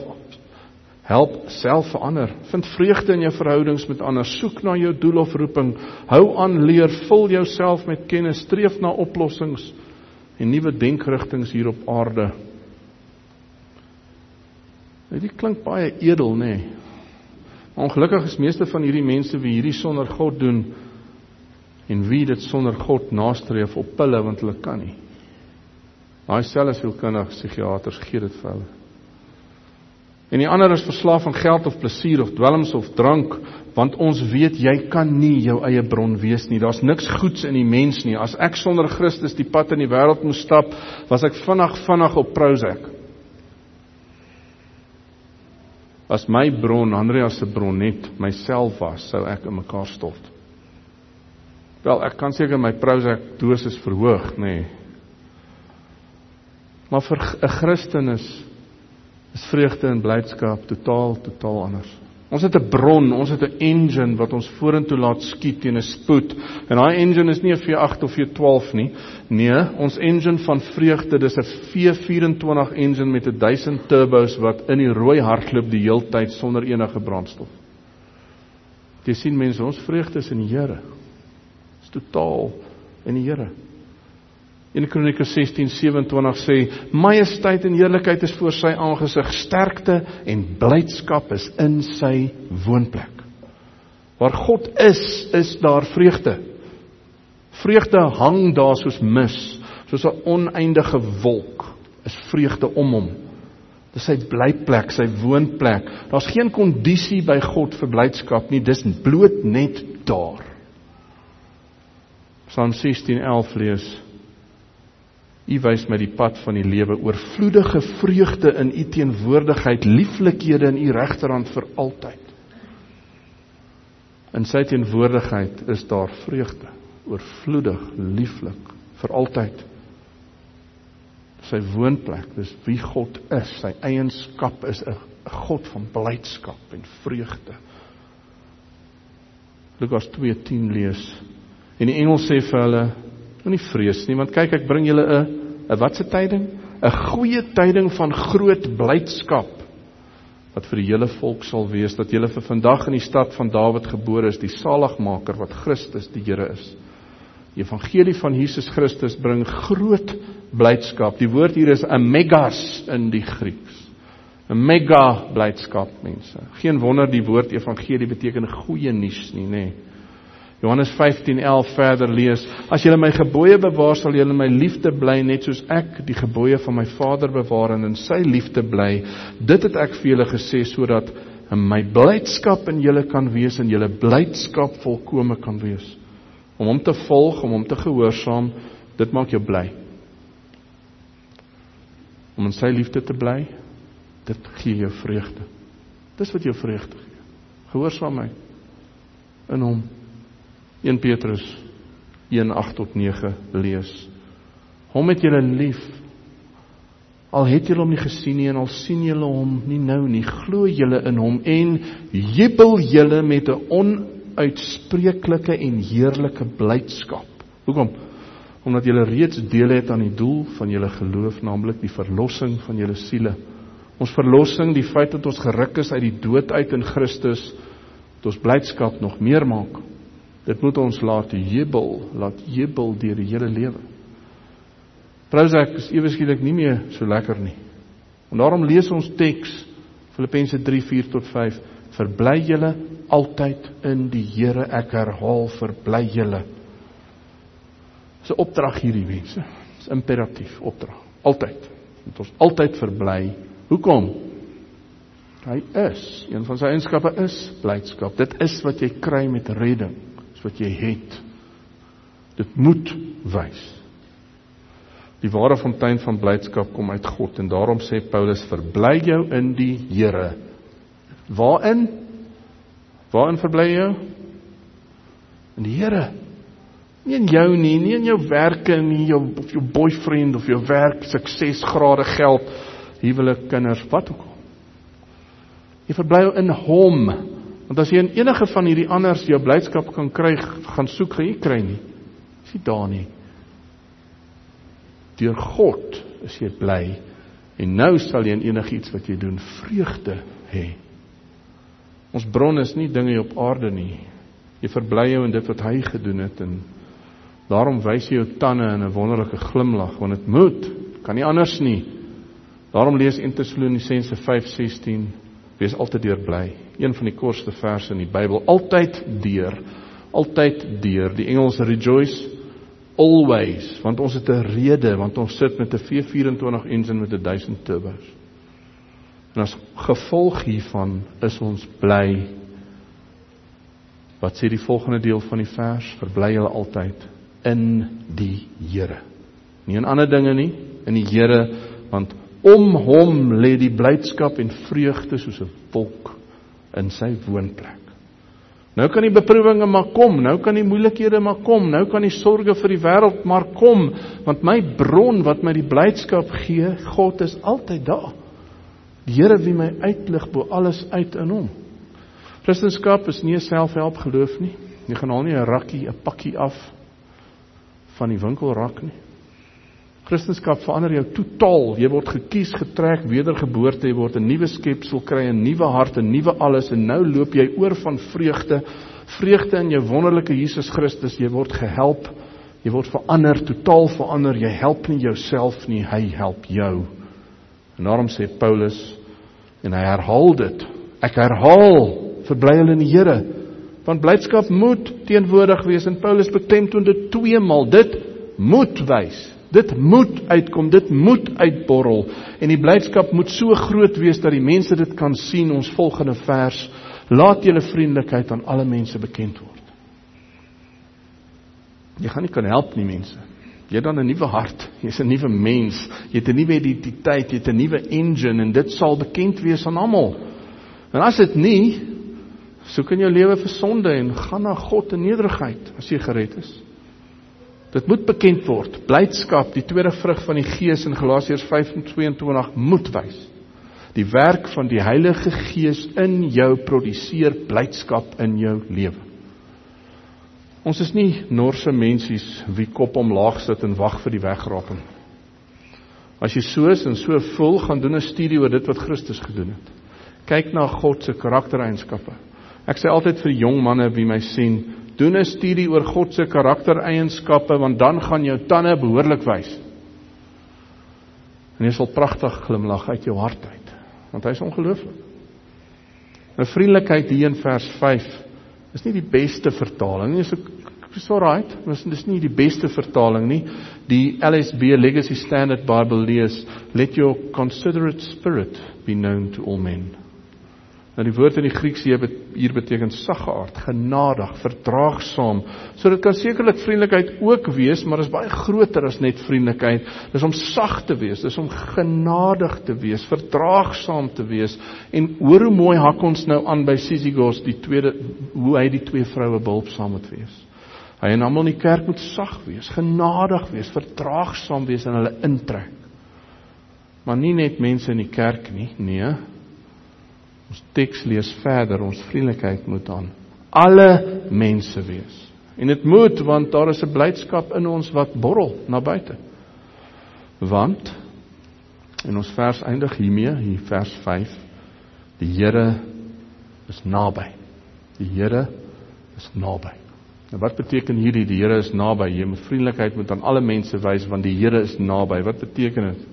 self verander. Vind vreugde in jou verhoudings met ander, soek na jou doel of roeping, hou aan leer, vul jouself met kennis, streef na oplossings en nuwe denkrigtings hier op aarde. Dit klink baie edel, nê? Maar ongelukkig is meeste van hierdie mense wie hierdie sonder God doen, en wie dit sonder God nastreef op pille, want hulle kan nie. Daai selfs sielkundige psigiaters gee dit vir hulle. En die ander is verslaaf aan geld of plesier of dwelms of drank, want ons weet jy kan nie jou eie bron wees nie. Daar's niks goeds in die mens nie. As ek sonder Christus die pad in die wêreld moes stap, was ek vinnig op Prozac. As my bron, Andreas se bron net myself was, sou ek in mekaar stort. Wel, ek kan seker my Prozac dosis verhoog, nê. Maar vir 'n Christen is vreugde en blydskap totaal anders. Ons het 'n bron, ons het 'n engine wat ons vorentoe laat skiet teen 'n spoed. En daai engine is nie 'n V8 of V12 nie. Nee, ons engine van vreugde, dis 'n V24 engine met 1000 turbos wat in die rooi hardloop die heeltyd sonder enige brandstof. Jy sien mense, ons vreugde is in die Here. Dis totaal in die Here. 1 Kronieke 16:27 sê, majesteit en heerlikheid is voor sy aangesig, sterkte en blydskap is in sy woonplek. Waar God is daar vreugde. Vreugde hang daar soos mis, soos 'n oneindige wolk, is vreugde om hom. Dis sy blyplek, sy woonplek. Daar's geen kondisie by God vir blydskap nie, dis bloot net daar. Psalm 16:11 lees, U wys my die pad van die lewe, oorvloedige vreugde in U teenwoordigheid, lieflikhede in U regterhand vir altyd. In sy teenwoordigheid is daar vreugde, oorvloedig, lieflik, vir altyd. Sy woonplek, dis wie God is, sy eienskap is 'n God van blydskap en vreugde. Lukas 2:10 lees. En die engel sê vir hulle, moenie vrees nie, want kyk, ek bring julle 'n watse tyding? 'n goeie tyding van groot blydskap, wat vir die hele volk sal wees, dat julle vir vandag in die stad van Dawid gebore is, die saligmaker wat Christus die Here is. Die evangelie van Jesus Christus bring groot blydskap. Die woord hier is 'n megas in die Grieks. 'n mega blydskap, mense. Geen wonder die woord evangelie beteken goeie nuus nie, nê. Johannes 15:11 verder lees, as julle my gebooie bewaar, sal julle my liefde bly, net soos ek die gebooie van my Vader bewaar en in sy liefde bly. Dit het ek vir julle gesê, sodat my blydskap in julle kan wees en julle blydskap volkome kan wees. Om hom te volg, om hom te gehoorsaam, dit maak jou bly. Om in sy liefde te bly, dit gee jou vreugde. Dis wat jou vreugde gee. Gehoorsaamheid in hom. 1 Petrus 1:8-9 lees. Hom het julle lief, al het julle hom nie gesien nie, en al sien julle hom nie nou nie, glo julle in hom, en jubel julle met 'n onuitspreeklike en heerlike blydskap. Hoekom? Omdat julle reeds deel het aan die doel van julle geloof, naamlik die verlossing van julle siele. Ons verlossing, die feit dat ons geruk is uit die dood uit in Christus, dat ons blydskap nog meer maak. Dit moet ons laat jubel deur die hele lewe. Prozac is ewe skielik nie meer so lekker nie. En daarom lees ons teks, Filippense 3:4-5, verbly julle altyd in die Here, ek herhaal, verbly julle. Dis 'n opdrag hierdie mense, dis imperatief, opdrag, altyd. Moet ons altyd verbly. Hoekom? Hy is, een van sy eienskappe is blydskap. Dit is wat jy kry met redding, dis wat jy het. Dit moet wys. Die ware fontein van blydskap kom uit God, en daarom sê Paulus, verbly jou in die Here. Waarin? Waarin verbly jou? In die Here. Nie in jou nie, nie in jou werke nie, of jou boyfriend, of jou werk, sukses, grade, geld, huwelik, kinders, wat ook al. Jy verbly jou in hom, want as jy in enige van hierdie anders jou blydskap kan kry, gaan soek, gaan jy kry nie. Is nie daar nie. Deur God is jy bly, en nou sal jy in enigiets wat jy doen, vreugde hê. Ons bron is nie dinge op aarde nie. Jy verbly jou in dit wat hy gedoen het, en daarom wys jy jou tande in 'n wonderlike glimlag, want dit moet, kan nie anders nie. Daarom lees 1 Tessalonisense 5:16, wees altyd deur bly. Een van die kortste verse in die Bybel, altyd deur. Die Engels rejoice always, want ons het 'n rede, want ons sit met 'n V24 engine met 1000 turbos. En as gevolg hiervan is ons bly. Wat sê die volgende deel van die vers? Verbly julle altyd in die Here. Nie in ander dinge nie, in die Here, want om hom lê die blydskap en vreugde soos 'n wolk in sy woonplek. Nou kan die beproewinge maar kom, nou kan die moeilikhede maar kom, nou kan die sorge vir die wêreld maar kom, want my bron wat my die blydskap gee, God is altyd daar. Die Here wie my uitlig bo alles uit in hom. Christendom is nie 'n selfhelp geloof nie. Jy gaan al nie 'n pakkie af van die winkelrak nie. Christendom verander jou totaal. Jy word gekies, getrek, wedergeboorte, jy word 'n nuwe skepsel, kry 'n nuwe hart, 'n nuwe alles, en nou loop jy oor van vreugde in jou wonderlike Jesus Christus. Jy word gehelp, jy word verander, totaal verander. Jy help nie jouself nie, hy help jou. En daarom sê Paulus, en hy herhaal dit, ek herhaal, verbly julle in die Here, want blydskap moet teenwoordig wees, en Paulus beklemtoon dit 2 maal, dit moet wys. Dit moet uitkom, dit moet uitborrel, en die blydskap moet so groot wees, dat die mense dit kan sien. Ons volgende vers, laat julle vriendelikheid aan alle mense bekend word. Jy gaan nie kan help nie, mense. Jy het dan 'n nuwe hart, jy is 'n nuwe mens, jy het 'n nuwe identiteit, jy het 'n nuwe engine, en dit sal bekend wees aan almal. En as dit nie, soek in jou lewe vir sonde, en gaan na God in nederigheid, as jy gered is. Dit moet bekend word. Blydskap, die tweede vrug van die Gees in Galasiërs 5:22 moet wys. Die werk van die Heilige Gees in jou produseer blydskap in jou lewe. Ons is nie Norse mensies wie kop omlaag sit en wag vir die wegraping. As jy so is en so voel, gaan doen 'n studie oor dit wat Christus gedoen het. Kyk na God se karaktereienskappe. Ek sê altyd vir jong manne wie my sien, doen 'n studie oor God se karaktereienskappe, want dan gaan jou tande behoorlik wys. En jy sal pragtig glimlag uit jou hart uit, want hy is ongelooflik. Nou vriendelikheid hier in vers 5 is nie die beste vertaling nie. Dis alright, dis nie die beste vertaling nie. Die LSB Legacy Standard Bible lees, let your considerate spirit be known to all men. Nou die woord in die Grieks hier beteken saggeaard, genadig, verdraagsaam. So dit kan sekerlik vriendelikheid ook wees, maar dit is baie groter as net vriendelikheid. Dis om sag te wees, dis om genadig te wees, verdraagsaam te wees. En hoor hoe mooi hak ons nou aan by Syzygus, hoe hy die twee vroue behulpsaam moet wees. Hy en almal in die kerk moet sag wees, genadig wees, verdraagsaam wees en hulle intrek. Maar nie net mense in die kerk nie, nee. Ons teks lees verder, ons vriendelikheid moet aan alle mense wees. En dit moet, want daar is 'n blydskap in ons wat borrel na buite. Want, en ons vers eindig hiermee, hier vers 5, die Here is naby. Die Here is naby. Nou wat beteken hierdie, die Here is naby? Jy moet vriendelikheid moet aan alle mense wys, want die Here is naby. Wat beteken dit?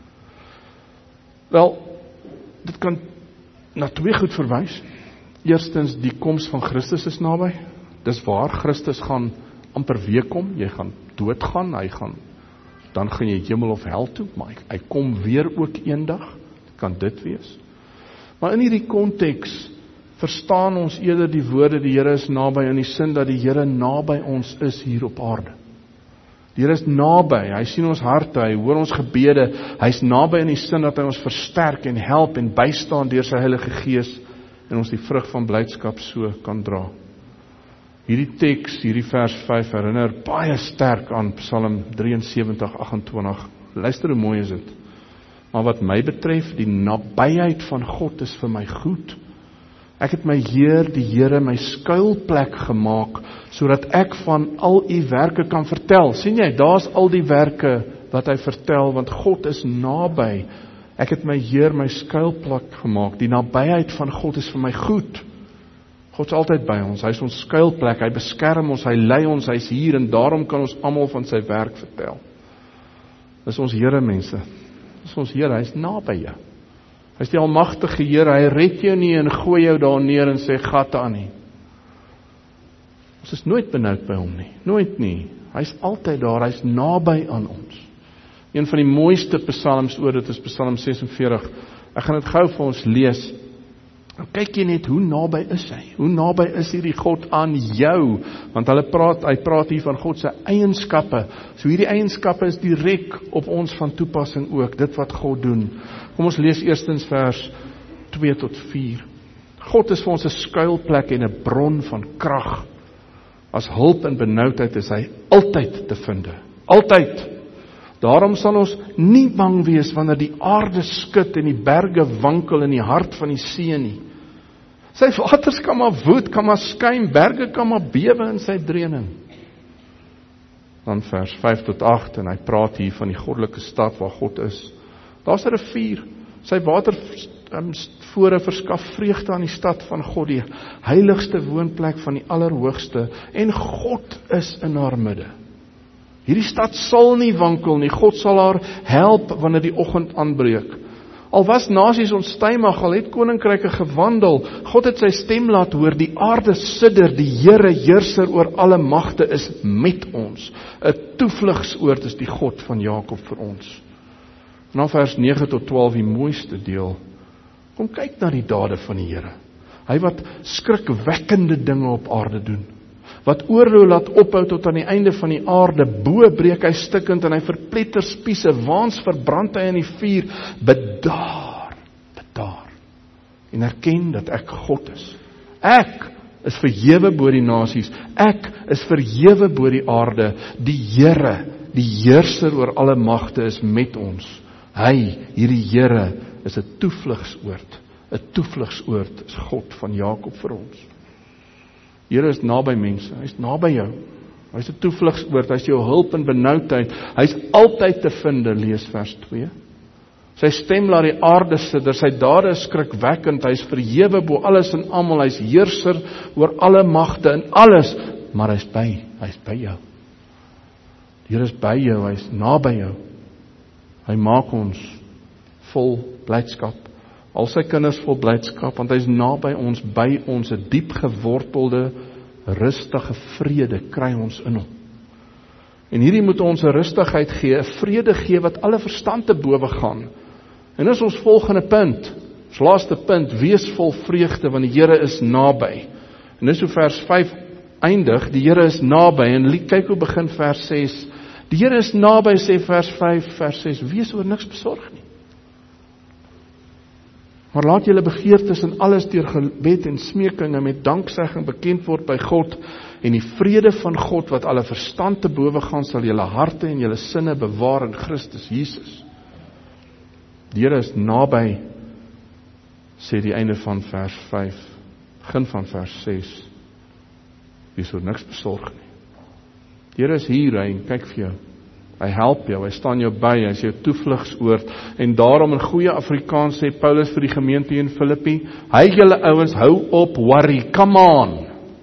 Wel, dit kan na twee goed verwys. Eerstens, die koms van Christus is naby. Dis waar, Christus gaan amper weer kom. Jy gaan doodgaan, dan gaan jy hemel of hel toe, maar hy kom weer ook eendag. Kan dit wees? Maar in hierdie konteks verstaan ons eerder die woorde, die Here is naby, in die sin dat die Here naby ons is hier op aarde. Die Here is naby, hy sien ons harte, hy hoor ons gebede, hy is naby in die sin dat hy ons versterk en help en bystaan deur sy Heilige Gees en ons die vrug van blydskap so kan dra. Hierdie teks, hierdie vers 5 herinner baie sterk aan Psalm 73:28. Luister hoe mooi is dit. Maar wat my betref, die nabyheid van God is vir my goed. Ek het my Heer, die Here, my skuilplek gemaak, sodat ek van al u werke kan vertel. Sien jy, daar's al die werke wat hy vertel, want God is naby. Ek het my Heer, my skuilplek gemaak. Die nabyheid van God is vir my goed. God is altyd by ons, hy is ons skuilplek, hy beskerm ons, hy lei ons, hy is hier, en daarom kan ons almal van sy werk vertel. Dis ons Here, mense. Dis ons Here, hy is naby jou. Hy is die almagtige Here, hy red jou nie en gooi jou daar neer en sê gat aan nie. Ons is nooit benoud by hom nie, nooit nie. Hy is altyd daar, hy is naby aan ons. Een van die mooiste psalms oor dit is Psalm 46. Ek gaan dit gou vir ons lees. Nou kyk jy net hoe naby is hy. Hoe naby is hierdie God aan jou? Want hy praat hier van God se eienskappe. So hierdie eienskappe is direk op ons van toepassing ook, dit wat God doen. Kom ons lees eerstens vers 2 tot 4. God is vir ons 'n skuilplek en 'n bron van krag. As hulp in benoudheid is hy altyd te vind. Altyd. Daarom sal ons nie bang wees wanneer die aarde skud en die berge wankel in die hart van die see nie. Sy waters kan maar woed, kan maar skuim, berge kan maar bewe in sy dreuning. Dan vers 5 tot 8, en hy praat hier van die goddelike stad waar God is. Daar's 'n rivier, sy watervore verskaf vreugde aan die stad van God, die heiligste woonplek van die Allerhoogste, en God is in haar midde. Hierdie stad sal nie wankel nie, God sal haar help wanneer die oggend aanbreek. Al was nasies onstuimig, al het koninkryke gewandel, God het sy stem laat hoor, die aarde sidder, die Here heerser oor alle magte is met ons. 'n Toevlugsoord is die God van Jakob vir ons. En dan vers 9 tot 12, die mooiste deel. Kom kyk na die dade van die Here. Hy wat skrikwekkende dinge op aarde doen. Wat oorlog laat ophou tot aan die einde van die aarde, bo breek hy stikkend en hy verpletter spiese, waans verbrand hy in die vuur. Bedaar, en erken dat ek God is. Ek is verhewe bo die nasies, ek is verhewe bo die aarde, die Here, die heerser oor alle magte is met ons. Hy, hierdie Here, is 'n toevlugsoord. 'n Toevlugsoord is God van Jakob vir ons. Die Here is naby mense, hy is naby jou. Hy is 'n toevlugsoord, hy is jou hulp in benoudheid. Hy is altyd te vind, lees vers 2. Sy stem laat die aarde sidder, sy dade is skrikwekkend, hy is verhewe bo alles en almal, hy is heerser oor alle magte en alles, maar hy is by jou. Die Here is by jou, hy is naby jou. Hy maak ons vol blydskap. Al sy kinders vol blydskap, want hy is naby ons, by ons, 'n diep gewortelde, rustige vrede kry ons in hom. En hierdie moet ons 'n rustigheid gee, 'n vrede gee wat alle verstand te bowe gaan. En dis ons volgende punt, ons laaste punt, wees vol vreugde, want die Here is naby. En dis hoe vers 5 eindig, die Here is naby, en kyk hoe begin vers 6, die Here is naby, sê vers 5, vers 6, wees oor niks besorg nie. Maar laat julle begeertes en alles deur gebed en smekinge met danksegging bekend word by God, en die vrede van God wat alle verstand te bowe gaan, sal julle harte en julle sinne bewaar in Christus Jesus. Die Here is naby, sê die einde van vers 5, begin van vers 6, wees oor niks besorg nie. Die Here is hier, hy kyk vir jou. Hy help jou, hy staan jou by, hy is jou toevlugsoord, en daarom in goeie Afrikaans sê Paulus vir die gemeente in Filippi, hy julle ouens, hou op worry, come on.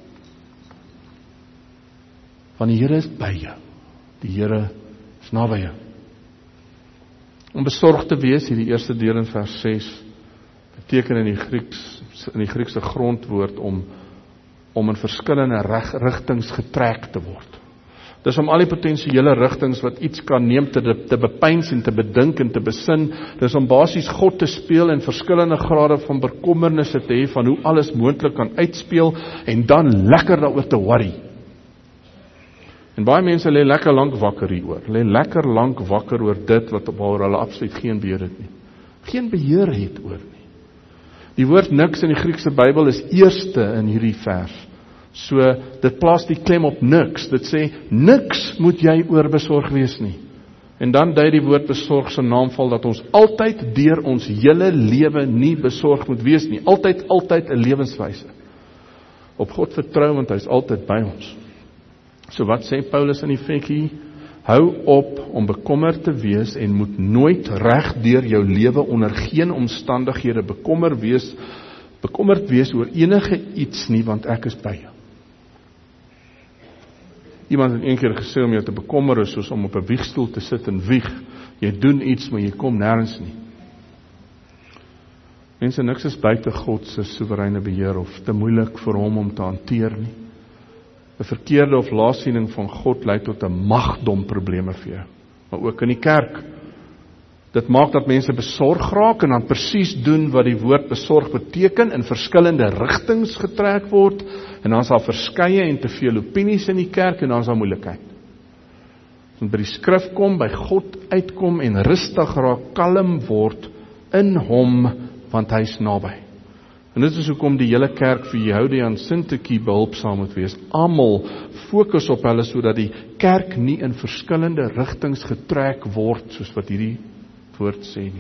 Want die Here is by jou, die Here is naby jou. Om besorg te wees, hier die eerste deel in vers 6, beteken in die Griekse grondwoord om in verskillende rigtings getrek te word. Dis om al die potensiële rigtings wat iets kan neem te bepeins en te bedink en te besin. Dis om basies God te speel en verskillende grade van bekommernisse te hê van hoe alles moontlik kan uitspeel en dan lekker daaroor te worry. En baie mense lê lekker lank wakker hieroor. Lê lekker lank wakker oor dit wat waaroor hulle absoluut geen beheer het nie. Geen beheer het oor nie. Die woord niks in die Griekse Bybel is eerste in hierdie vers. So, dit plaas die klem op niks. Dit sê, niks moet jy oor besorg wees nie. En dan dui die woord besorg se naamval dat ons altyd deur ons hele lewe nie besorg moet wees nie. Altyd 'n lewenswyse. Op God vertrou, want hy is altyd by ons. So wat sê Paulus in Efesie? Hou op om bekommerd te wees en moet nooit reg deur jou lewe onder geen omstandighede bekommerd wees oor enige iets nie, want ek is by jou. Iemand het een keer gesê om jou te bekommer is soos om op 'n wiegstoel te sit en wieg. Jy doen iets, maar jy kom nêrens nie. Mense, niks is buite God se soewereine beheer of te moeilik vir hom om te hanteer nie. 'n Verkeerde of laassiening van God lei tot 'n magdom probleme vir jou, maar ook in die kerk. Dit maak dat mense besorg raak en dan presies doen wat die woord besorg beteken, in verskillende rigtings getrek word, en dan is daar verskeie en te veel opinies in die kerk, en dan is daar moeilikheid. En by die skrif kom, by God uitkom en rustig raak, kalm word in hom, want hy is naby. En dit is hoekom die hele kerk vir Jehudi aan Sintekie behulpsaam moet wees. Almal fokus op hulle, sodat die kerk nie in verskillende rigtings getrek word, soos wat hierdie woord sê nie.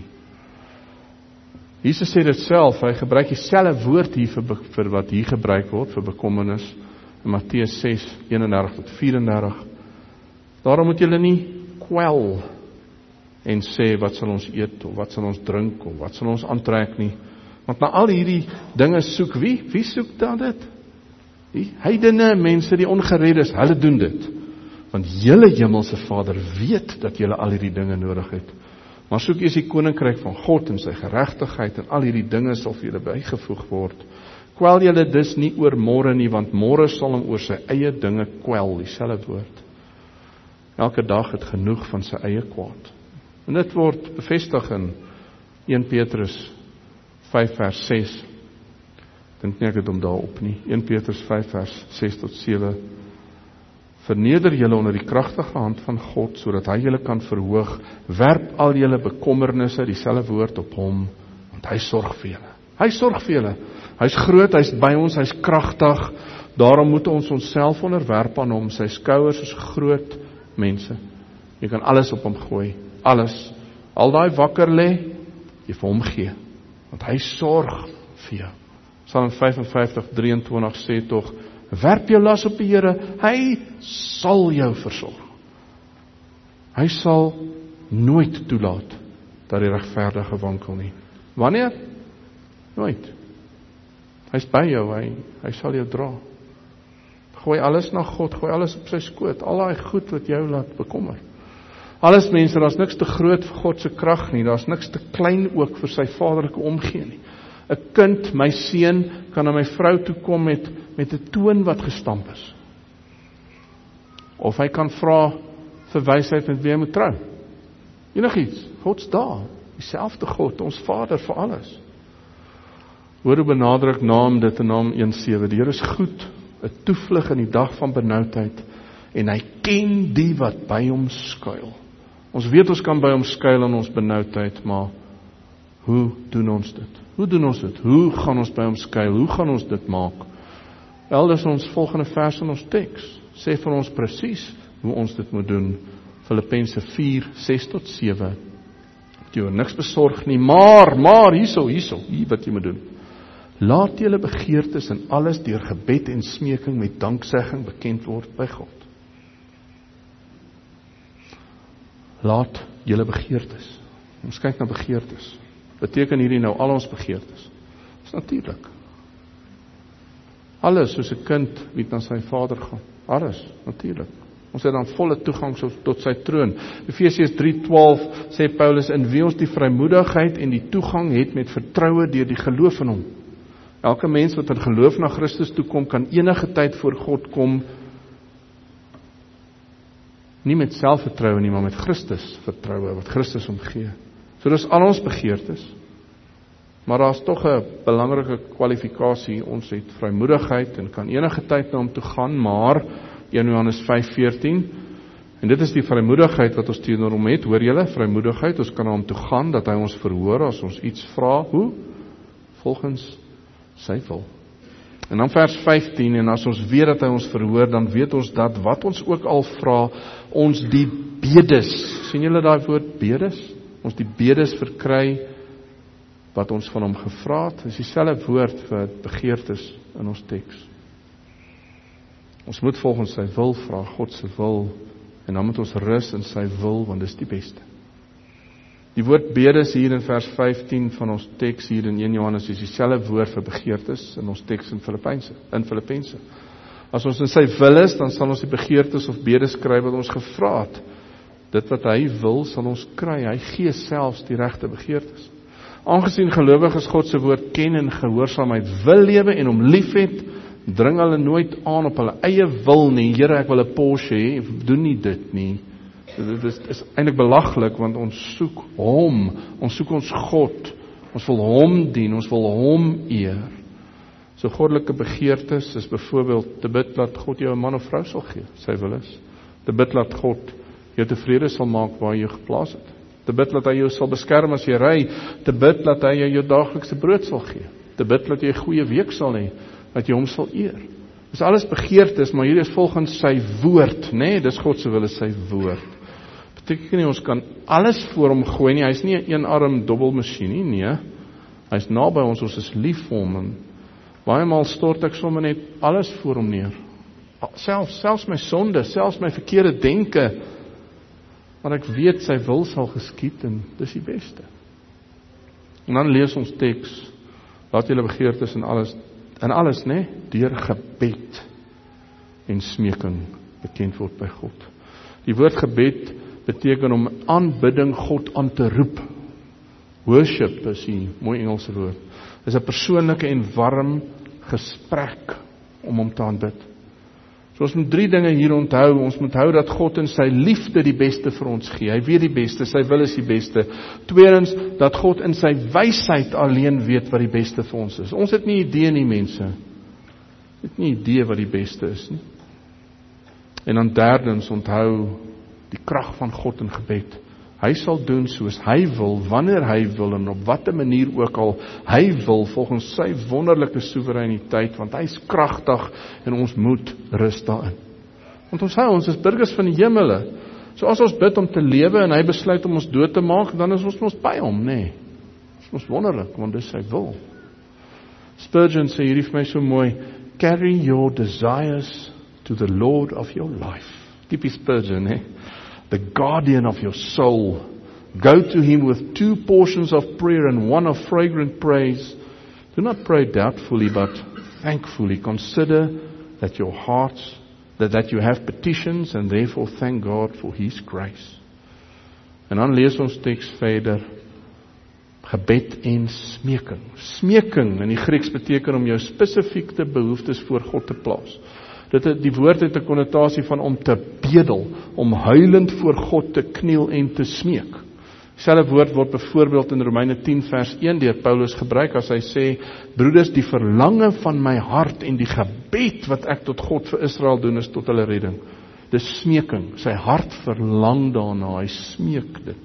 Jesus sê dit self, hy gebruik dieselfde woord hier vir wat hier gebruik word, vir bekommernis, in Matteus 6, 31-34. Daarom moet julle nie kwel en sê, wat sal ons eet, of wat sal ons drink, of wat sal ons aantrek nie. Want na al hierdie dinge soek wie? Wie soek dan dit? Die heidene, mense, die ongereddes, hulle doen dit. Want julle hemelse Vader weet dat julle al hierdie dinge nodig het. Maar soek eers die koninkryk van God en sy geregtigheid, en al hierdie dinge sal vir julle bygevoeg word. Kwel julle dus nie oor môre nie, want môre sal hom oor sy eie dinge kwel, dieselfde woord. Elke dag het genoeg van sy eie kwaad. En dit word bevestig in 1 Petrus 5 vers 6. Dink nie ek het hom daarop nie. 1 Petrus 5 vers 6-7. Verneder julle onder die kragtige hand van God, sodat hy julle kan verhoog. Werp al julle bekommernisse, dieselfde woord, op hom, want hy sorg vir julle. Hy sorg vir julle. Hy's groot, hy's by ons, hy's kragtig. Daarom moet ons onsself onderwerp aan hom. Sy skouers is groot, mense. Jy kan alles op hom gooi. Alles. Al daai wakker lê, jy vir hom gee. Want hy sorg vir jou. Psalm 55:23 sê tog, Werp jou las op die Here, hy sal jou versorg. Hy sal nooit toelaat dat die regverdige wankel nie. Wanneer? Nooit. Hy's by jou, hy sal jou dra. Gooi alles na God, gooi alles op sy skoot, al daai goed wat jou laat bekommer. Alles mense, daar's niks te groot vir God se krag nie, daar's niks te klein ook vir sy vaderlike omgee nie. 'n Kind, my seun, kan na my vrou toe kom met 'n toon wat gestamp is. Of hy kan vra vir wysheid met wie hy moet trou. Enigiets, God's daar, dieselfde God, ons Vader vir alles. Hoor hoe benadruk naam dit in Naam 1:7, die Here is goed, 'n toevlug in die dag van benoudheid, en hy ken die wat by hom skuil. Ons weet ons kan by hom skuil in ons benoudheid, maar hoe doen ons dit? Hoe doen ons dit? Hoe gaan ons by hom skuil? Hoe gaan ons dit maak? Wel, dis ons volgende vers in ons teks. Sê vir ons presies hoe ons dit moet doen. Filippense 4:6-7. Jy hoef niks besorg nie, maar hier wat jy moet doen. Laat julle begeertes in alles deur gebed en smeking met danksegging bekend word by God. Laat julle begeertes. Ons kyk na begeertes. Beteken hierdie nou al ons begeertes? Dis natuurlik. Alles soos 'n kind wie na sy vader gaan. Alles, natuurlik. Ons het dan volle toegang tot sy troon. Efesiërs 3:12 sê Paulus, in wie ons die vrymoedigheid en die toegang het met vertroue deur die geloof in hom. Elke mens wat in geloof na Christus toe kom, kan enige tyd voor God kom, nie met selfvertroue nie, maar met Christus vertroue, wat Christus hom gee. So dis al ons begeertes, maar daar's tog 'n belangrike kwalifikasie, ons het vrymoedigheid en kan enige tyd na hom toe gaan, maar 1 Johannes 5:14, en dit is die vrymoedigheid wat ons teenoor hom het, hoor julle, vrymoedigheid, ons kan na hom toe gaan, dat hy ons verhoor as ons iets vra, hoe? Volgens sy wil. En dan vers 15, en as ons weet dat hy ons verhoor, dan weet ons dat wat ons ook al vra, ons die bedes, sien julle daai woord bedes? Ons die bedes verkry, wat ons van hom gevra het, is dieselfde woord vir begeertes in ons teks. Ons moet volgens sy wil vra, God se wil, en dan moet ons rus in sy wil, want dis die beste. Die woord bedes hier in vers 15 van ons teks hier in 1 Johannes is dieselfde woord vir begeertes in ons teks in Filippense. As ons in sy wil is, dan sal ons die begeertes of bedes kry wat ons gevra het. Dit wat hy wil, sal ons kry. Hy gee selfs die regte begeertes. Aangesien gelowiges God se woord ken en gehoorsaamheid wil lewe en hom liefhet, dring hulle nooit aan op hulle eie wil nie. Here, ek wil 'n Porsche hê, doen nie dit nie. Dit is eintlik belaglik, want ons soek hom, ons soek ons God, ons wil hom dien, ons wil hom eer. So goddelike begeertes is byvoorbeeld te bid dat God jou 'n man of vrou sal gee, sy wil is. Te bid dat God jou tevrede sal maak waar jy jou geplaas het. Te bid dat hy jou sal beskerm as jy ry, te bid dat hy jou daaglikse brood sal gee. Te bid dat jy 'n goeie week sal hê, dat jy hom sal eer. Dis alles begeertes, maar hier is volgens sy woord, né? Dis God se wil, is sy woord. Beteken nie ons kan alles voor hom gooi nie. Hy's nie 'n eenarm dobbelmasjien nie, nee. Hy's naby ons is lief vir hom en baie maal stort ek sommer net alles voor hom neer. Selfs my sonde, selfs my verkeerde denke. Maar ek weet sy wil sal geskied en dis die beste. En dan lees ons teks, laat julle begeertes in alles, né, deur gebed en smeking bekend word by God. Die woord gebed beteken om aanbidding God aan te roep. Worship is die mooi Engelse woord. Is 'n persoonlike en warm gesprek om hom te aanbid. So ons moet 3 dinge hier onthou. Ons moet onthou dat God in sy liefde die beste vir ons gee. Hy weet die beste, sy wil is die beste. Tweedens, dat God in sy wysheid alleen weet wat die beste vir ons is. Ons het nie idee nie, mense. Ons het nie idee wat die beste is nie. En dan derdens, onthou die krag van God in gebed. Hy sal doen soos hy wil, wanneer hy wil en op watter manier ook al hy wil, volgens sy wonderlike soewereiniteit, want hy is kragtig en ons moet rus daarin. Want ons is burgers van die hemele. So as ons bid om te lewe en hy besluit om ons dood te maak, dan is ons by hom, nee. Dit is wonderlik, want dis sy wil. Spurgeon sê hierdie vir my so mooi, carry your desires to the Lord of your life. Typisch Spurgeon, eh? The guardian of your soul. Go to him with 2 portions of prayer and 1 of fragrant praise. Do not pray doubtfully, but thankfully. Consider that your hearts, that you have petitions, and therefore thank God for his grace. En dan lees ons teks verder. Gebed en smeking. Smeking in die Grieks beteken om jou spesifieke behoeftes voor God te plaas. Die woord het 'n konnotasie van om te bedel, om huilend voor God te kniel en te smeek. Dieselfde woord word byvoorbeeld in Romeine 10 vers 1 deur Paulus gebruik as hy sê, broeders, die verlange van my hart en die gebed wat ek tot God vir Israel doen is tot hulle redding. Dis smeking, sy hart verlang daarna, hy smeek dit.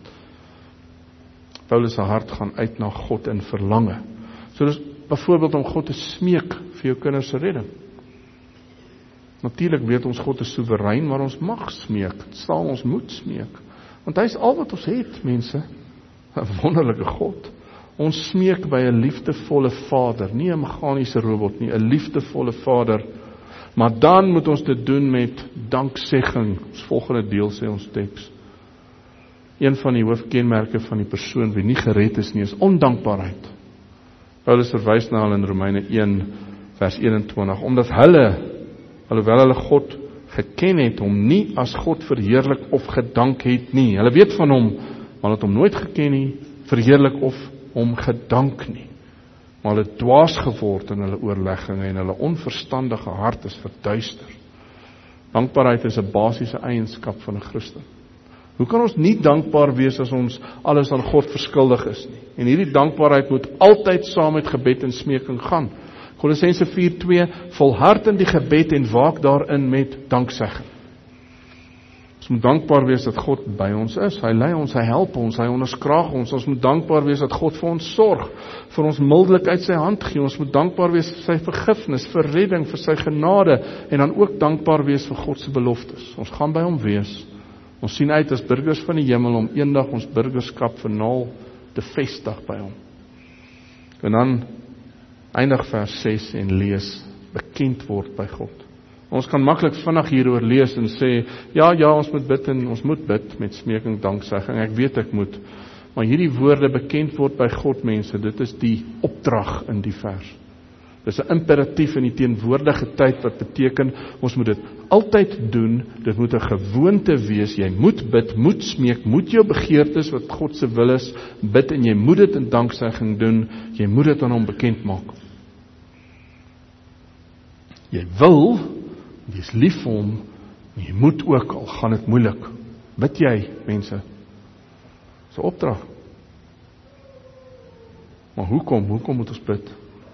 Paulus se hart gaan uit na God in verlange. So dis byvoorbeeld om God te smeek vir jou kinders se redding. Natuurlik weet ons God is soewerein, maar ons mag smeek. Dit sal ons moet smeek. Want hy is al wat ons het, mense. 'n Wonderlike God. Ons smeek by 'n liefdevolle Vader, nie 'n meganiese robot nie, 'n liefdevolle Vader. Maar dan moet ons dit doen met danksegging. Ons volgende deel sê ons teks. Een van die hoofkenmerke van die persoon wie nie gered is nie, is ondankbaarheid. Paulus verwys na hulle in Romeine 1 vers 21, omdat hulle, alhoewel hulle God geken het, hom nie as God verheerlik of gedank het nie. Hulle weet van hom, maar hulle het hom nooit geken nie, verheerlik of hom gedank nie. Maar hulle het dwaas geword in hulle oorlegginge en hulle onverstandige hart is verduister. Dankbaarheid is 'n basiese eienskap van 'n Christen. Hoe kan ons nie dankbaar wees as ons alles aan God verskuldig is nie? En hierdie dankbaarheid moet altyd saam met gebed en smeking gaan. Kolossense 4:2, volhard in die gebed en waak daarin met danksegging. Ons moet dankbaar wees dat God by ons is. Hy lei ons, hy help ons, hy onderskraag ons. Ons moet dankbaar wees dat God vir ons sorg, vir ons mildelik uit sy hand gee. Ons moet dankbaar wees vir sy vergifnis, vir redding, vir sy genade, en dan ook dankbaar wees vir God se beloftes. Ons gaan by hom wees. Ons sien uit as burgers van die hemel om eendag ons burgerskap finaal te vestig by hom. En dan eindig vers 6 en lees, bekend word by God. Ons kan maklik vinnig hieroor lees en sê, ja, ons moet bid en ons moet bid met smeking, danksegging. Ek weet ek moet. Maar hierdie woorde bekend word by God, mense, dit is die opdrag in die vers. Dit is 'n imperatief in die teenwoordige tyd wat beteken, ons moet dit altyd doen, dit moet 'n gewoonte wees, jy moet bid, moet smeek, moet jou begeertes wat God se wil is, bid en jy moet dit in danksegging doen, jy moet dit aan hom bekend maak. Jy wil, jy is lief vir hom, maar jy moet ook, al gaan dit moeilik. Bid jy, mense? Dis 'n opdrag. Maar hoekom moet ons bid?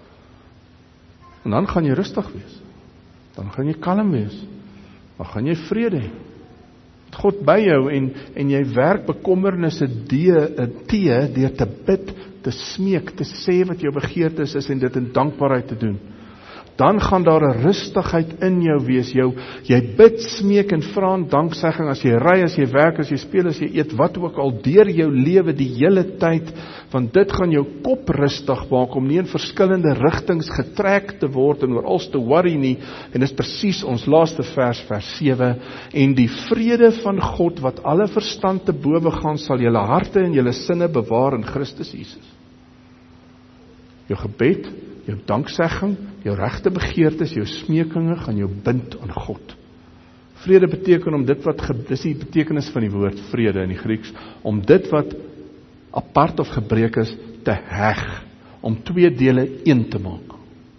En dan gaan jy rustig wees. Dan gaan jy kalm wees. Dan gaan jy vrede hê. Met God by jou en jy werk bekommernisse te deur te bid, te smeek, te sê wat jou begeertes is en dit in dankbaarheid te doen. Dan gaan daar 'n rustigheid in jou wees. Jy bid, smeek en vra in danksegging as jy ry, as jy werk, as jy speel, as jy eet, wat ook al deur jou lewe die hele tyd, want dit gaan jou kop rustig maak om nie in verskillende rigtings getrek te word en oor alles te worry nie. En dis presies ons laaste vers 7, en die vrede van God wat alle verstand te bowe gaan, sal julle harte en julle sinne bewaar in Christus Jesus. Jou gebed, jou danksegging, jou regte begeertes, jou smekinge gaan jou bind aan God. Vrede beteken om dit wat, dis die betekenis van die woord vrede in die Grieks, om dit wat apart of gebreek is, te heg, om 2 dele een te maak.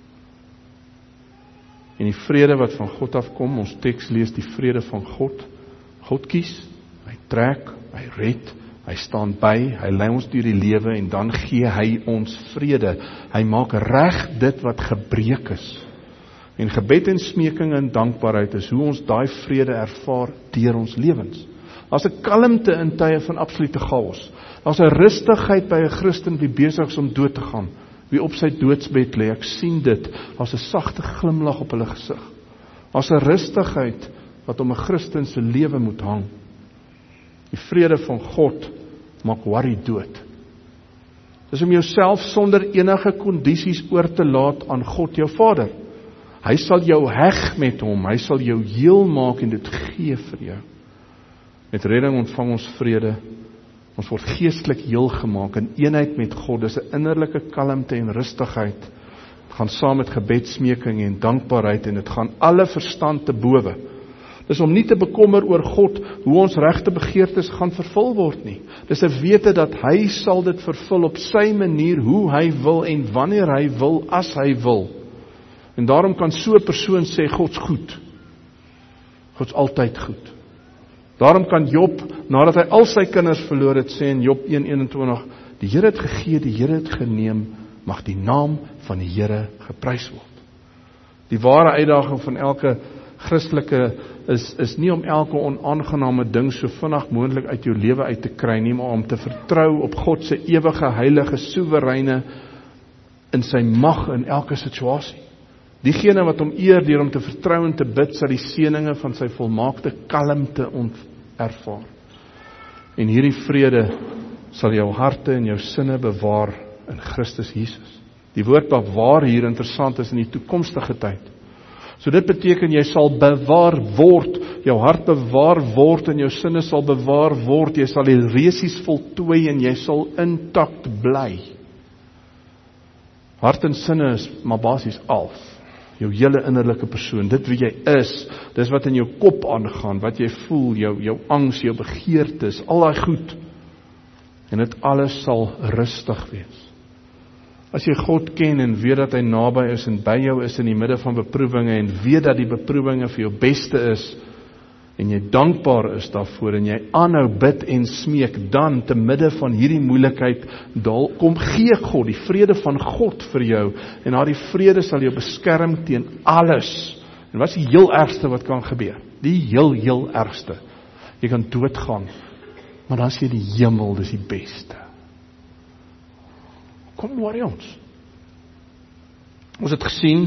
En die vrede wat van God afkom, ons teks lees die vrede van God. God kies, hy trek, hy red, hy staan by, hy lei ons deur die lewe en dan gee hy ons vrede. Hy maak reg dit wat gebreek is. En gebed en smeking en dankbaarheid is hoe ons daai vrede ervaar deur ons lewens. Daar's 'n kalmte in tye van absolute chaos. Daar's 'n rustigheid by 'n Christen wie besig is om dood te gaan, wie op sy doodsbed lê. Ek sien dit. Daar's 'n sagte glimlag op hulle gesig. Daar's 'n rustigheid wat om 'n Christen se lewe moet hang. Die vrede van God maak worry dood. Dis om jouself sonder enige kondisies oor te laat aan God jou Vader. Hy sal jou heg met hom, hy sal jou heel maak en dit gee vir jou. Met redding ontvang ons vrede, ons word geestelik heel gemaak in eenheid met God, dis 'n innerlike kalmte en rustigheid. Dit gaan saam met gebedsmeking en dankbaarheid en dit gaan alle verstand te bowe. Dis om nie te bekommer oor God, hoe ons regte begeertes gaan vervul word nie. Dis 'n wete dat hy sal dit vervul op sy manier, hoe hy wil en wanneer hy wil, as hy wil. En daarom kan so 'n persoon sê, God's goed. God's altyd goed. Daarom kan Job, nadat hy al sy kinders verloor het, sê in Job 1:21, die Here het gegee, die Here het geneem, mag die naam van die Here geprys word. Die ware uitdaging van elke Christelike is nie om elke onaangename ding so vinnig moontlik uit jou lewe uit te kry nie, maar om te vertrou op God se ewige, heilige, soewereine in sy mag in elke situasie. Diegene wat hom eer deur om te vertrou en te bid, sal die seëninge van sy volmaakte kalmte ervaar. En hierdie vrede sal jou harte en jou sinne bewaar in Christus Jesus. Die woord bewaar hier interessant is in die toekomstige tyd. So dit beteken jy sal bewaar word, jou hart bewaar word en jou sinne sal bewaar word, jy sal die resies voltooi en jy sal intakt bly. Hart en sinne is maar basies al. Jou hele innerlike persoon, dit wie jy is, dis wat in jou kop aangaan, wat jy voel, jou angs, jou begeertes, al daai goed. En dit alles sal rustig wees. As jy God ken en weet dat hy naby is en by jou is in die midde van beproewinge en weet dat die beproewinge vir jou beste is en jy dankbaar is daarvoor en jy aanhou bid en smeek, dan te midde van hierdie moeilikheid kom gee God die vrede van God vir jou en daardie vrede sal jou beskerm teen alles. En wat is die heel ergste wat kan gebeur? Die heel ergste. Jy kan doodgaan, maar dan is jy die hemel, dis die beste. Kom worry ons. Ons het gesien,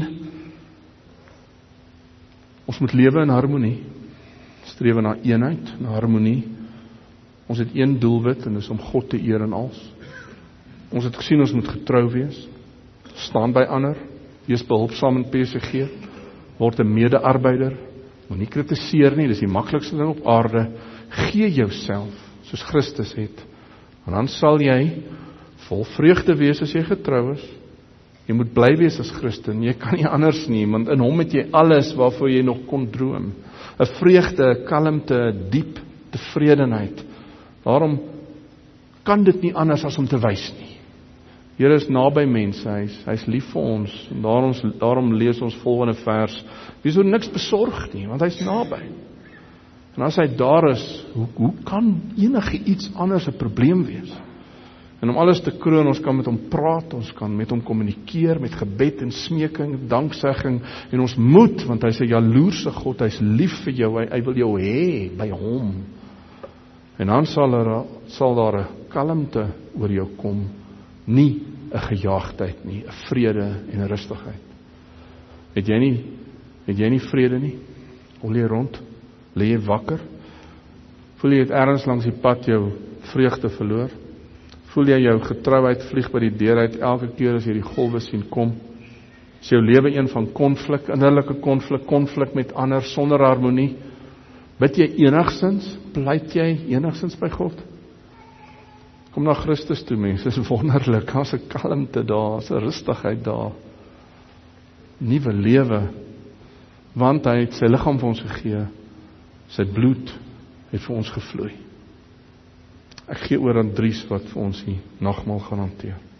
ons moet lewe in harmonie, strewe na eenheid, na harmonie. Ons het een doelwit en dis om God te eer in alles. Ons het gesien, ons moet getrou wees, staan by ander, wees behulpsaam in PSG, word 'n mede-arbeider, moet nie kritiseer nie, dis die maklikste ding op aarde, gee jouself, soos Christus het, en dan sal jy vol vreugde wees as jy getrou is. Jy moet bly wees as Christen, jy kan nie anders nie, want in hom het jy alles waarvoor jy nog kon droom. 'n vreugde, 'n kalmte, 'n diep tevredenheid. Daarom kan dit nie anders as om te wys nie. Here is naby mense, hy's lief vir ons, en daarom lees ons volgende vers, wees oor niks besorg nie, want hy's naby. En as hy daar is, hoe kan enige iets anders 'n probleem wees? En om alles te kroon, ons kan met hom praat, ons kan met hom kommunikeer, met gebed en smeking, danksegging, en ons moet, want hy's 'n jaloerse God, hy's lief vir jou, hy wil jou hê by hom. En dan sal daar 'n kalmte oor jou kom, nie 'n gejaagdheid nie, 'n vrede en 'n rustigheid. Het jy nie vrede nie? Hol jy rond? Lê jy wakker? Voel jy het ergens langs die pad jou vreugde verloor? Voel jy jou getrouheid vlieg by die deur uit elke keer as jy die golwe sien kom? Is jou lewe een van konflik, innerlike konflik met ander, sonder harmonie? Bid jy enigsins? Pleit jy enigsins by God? Kom na Christus toe, mense, dis wonderlik, daar's 'n kalmte daar, daar's 'n rustigheid daar. Nuwe lewe, want hy het sy liggaam vir ons gegee, sy bloed het vir ons gevloei. Ek gee oor aan Dries wat vir ons die nagmaal gaan hanteer.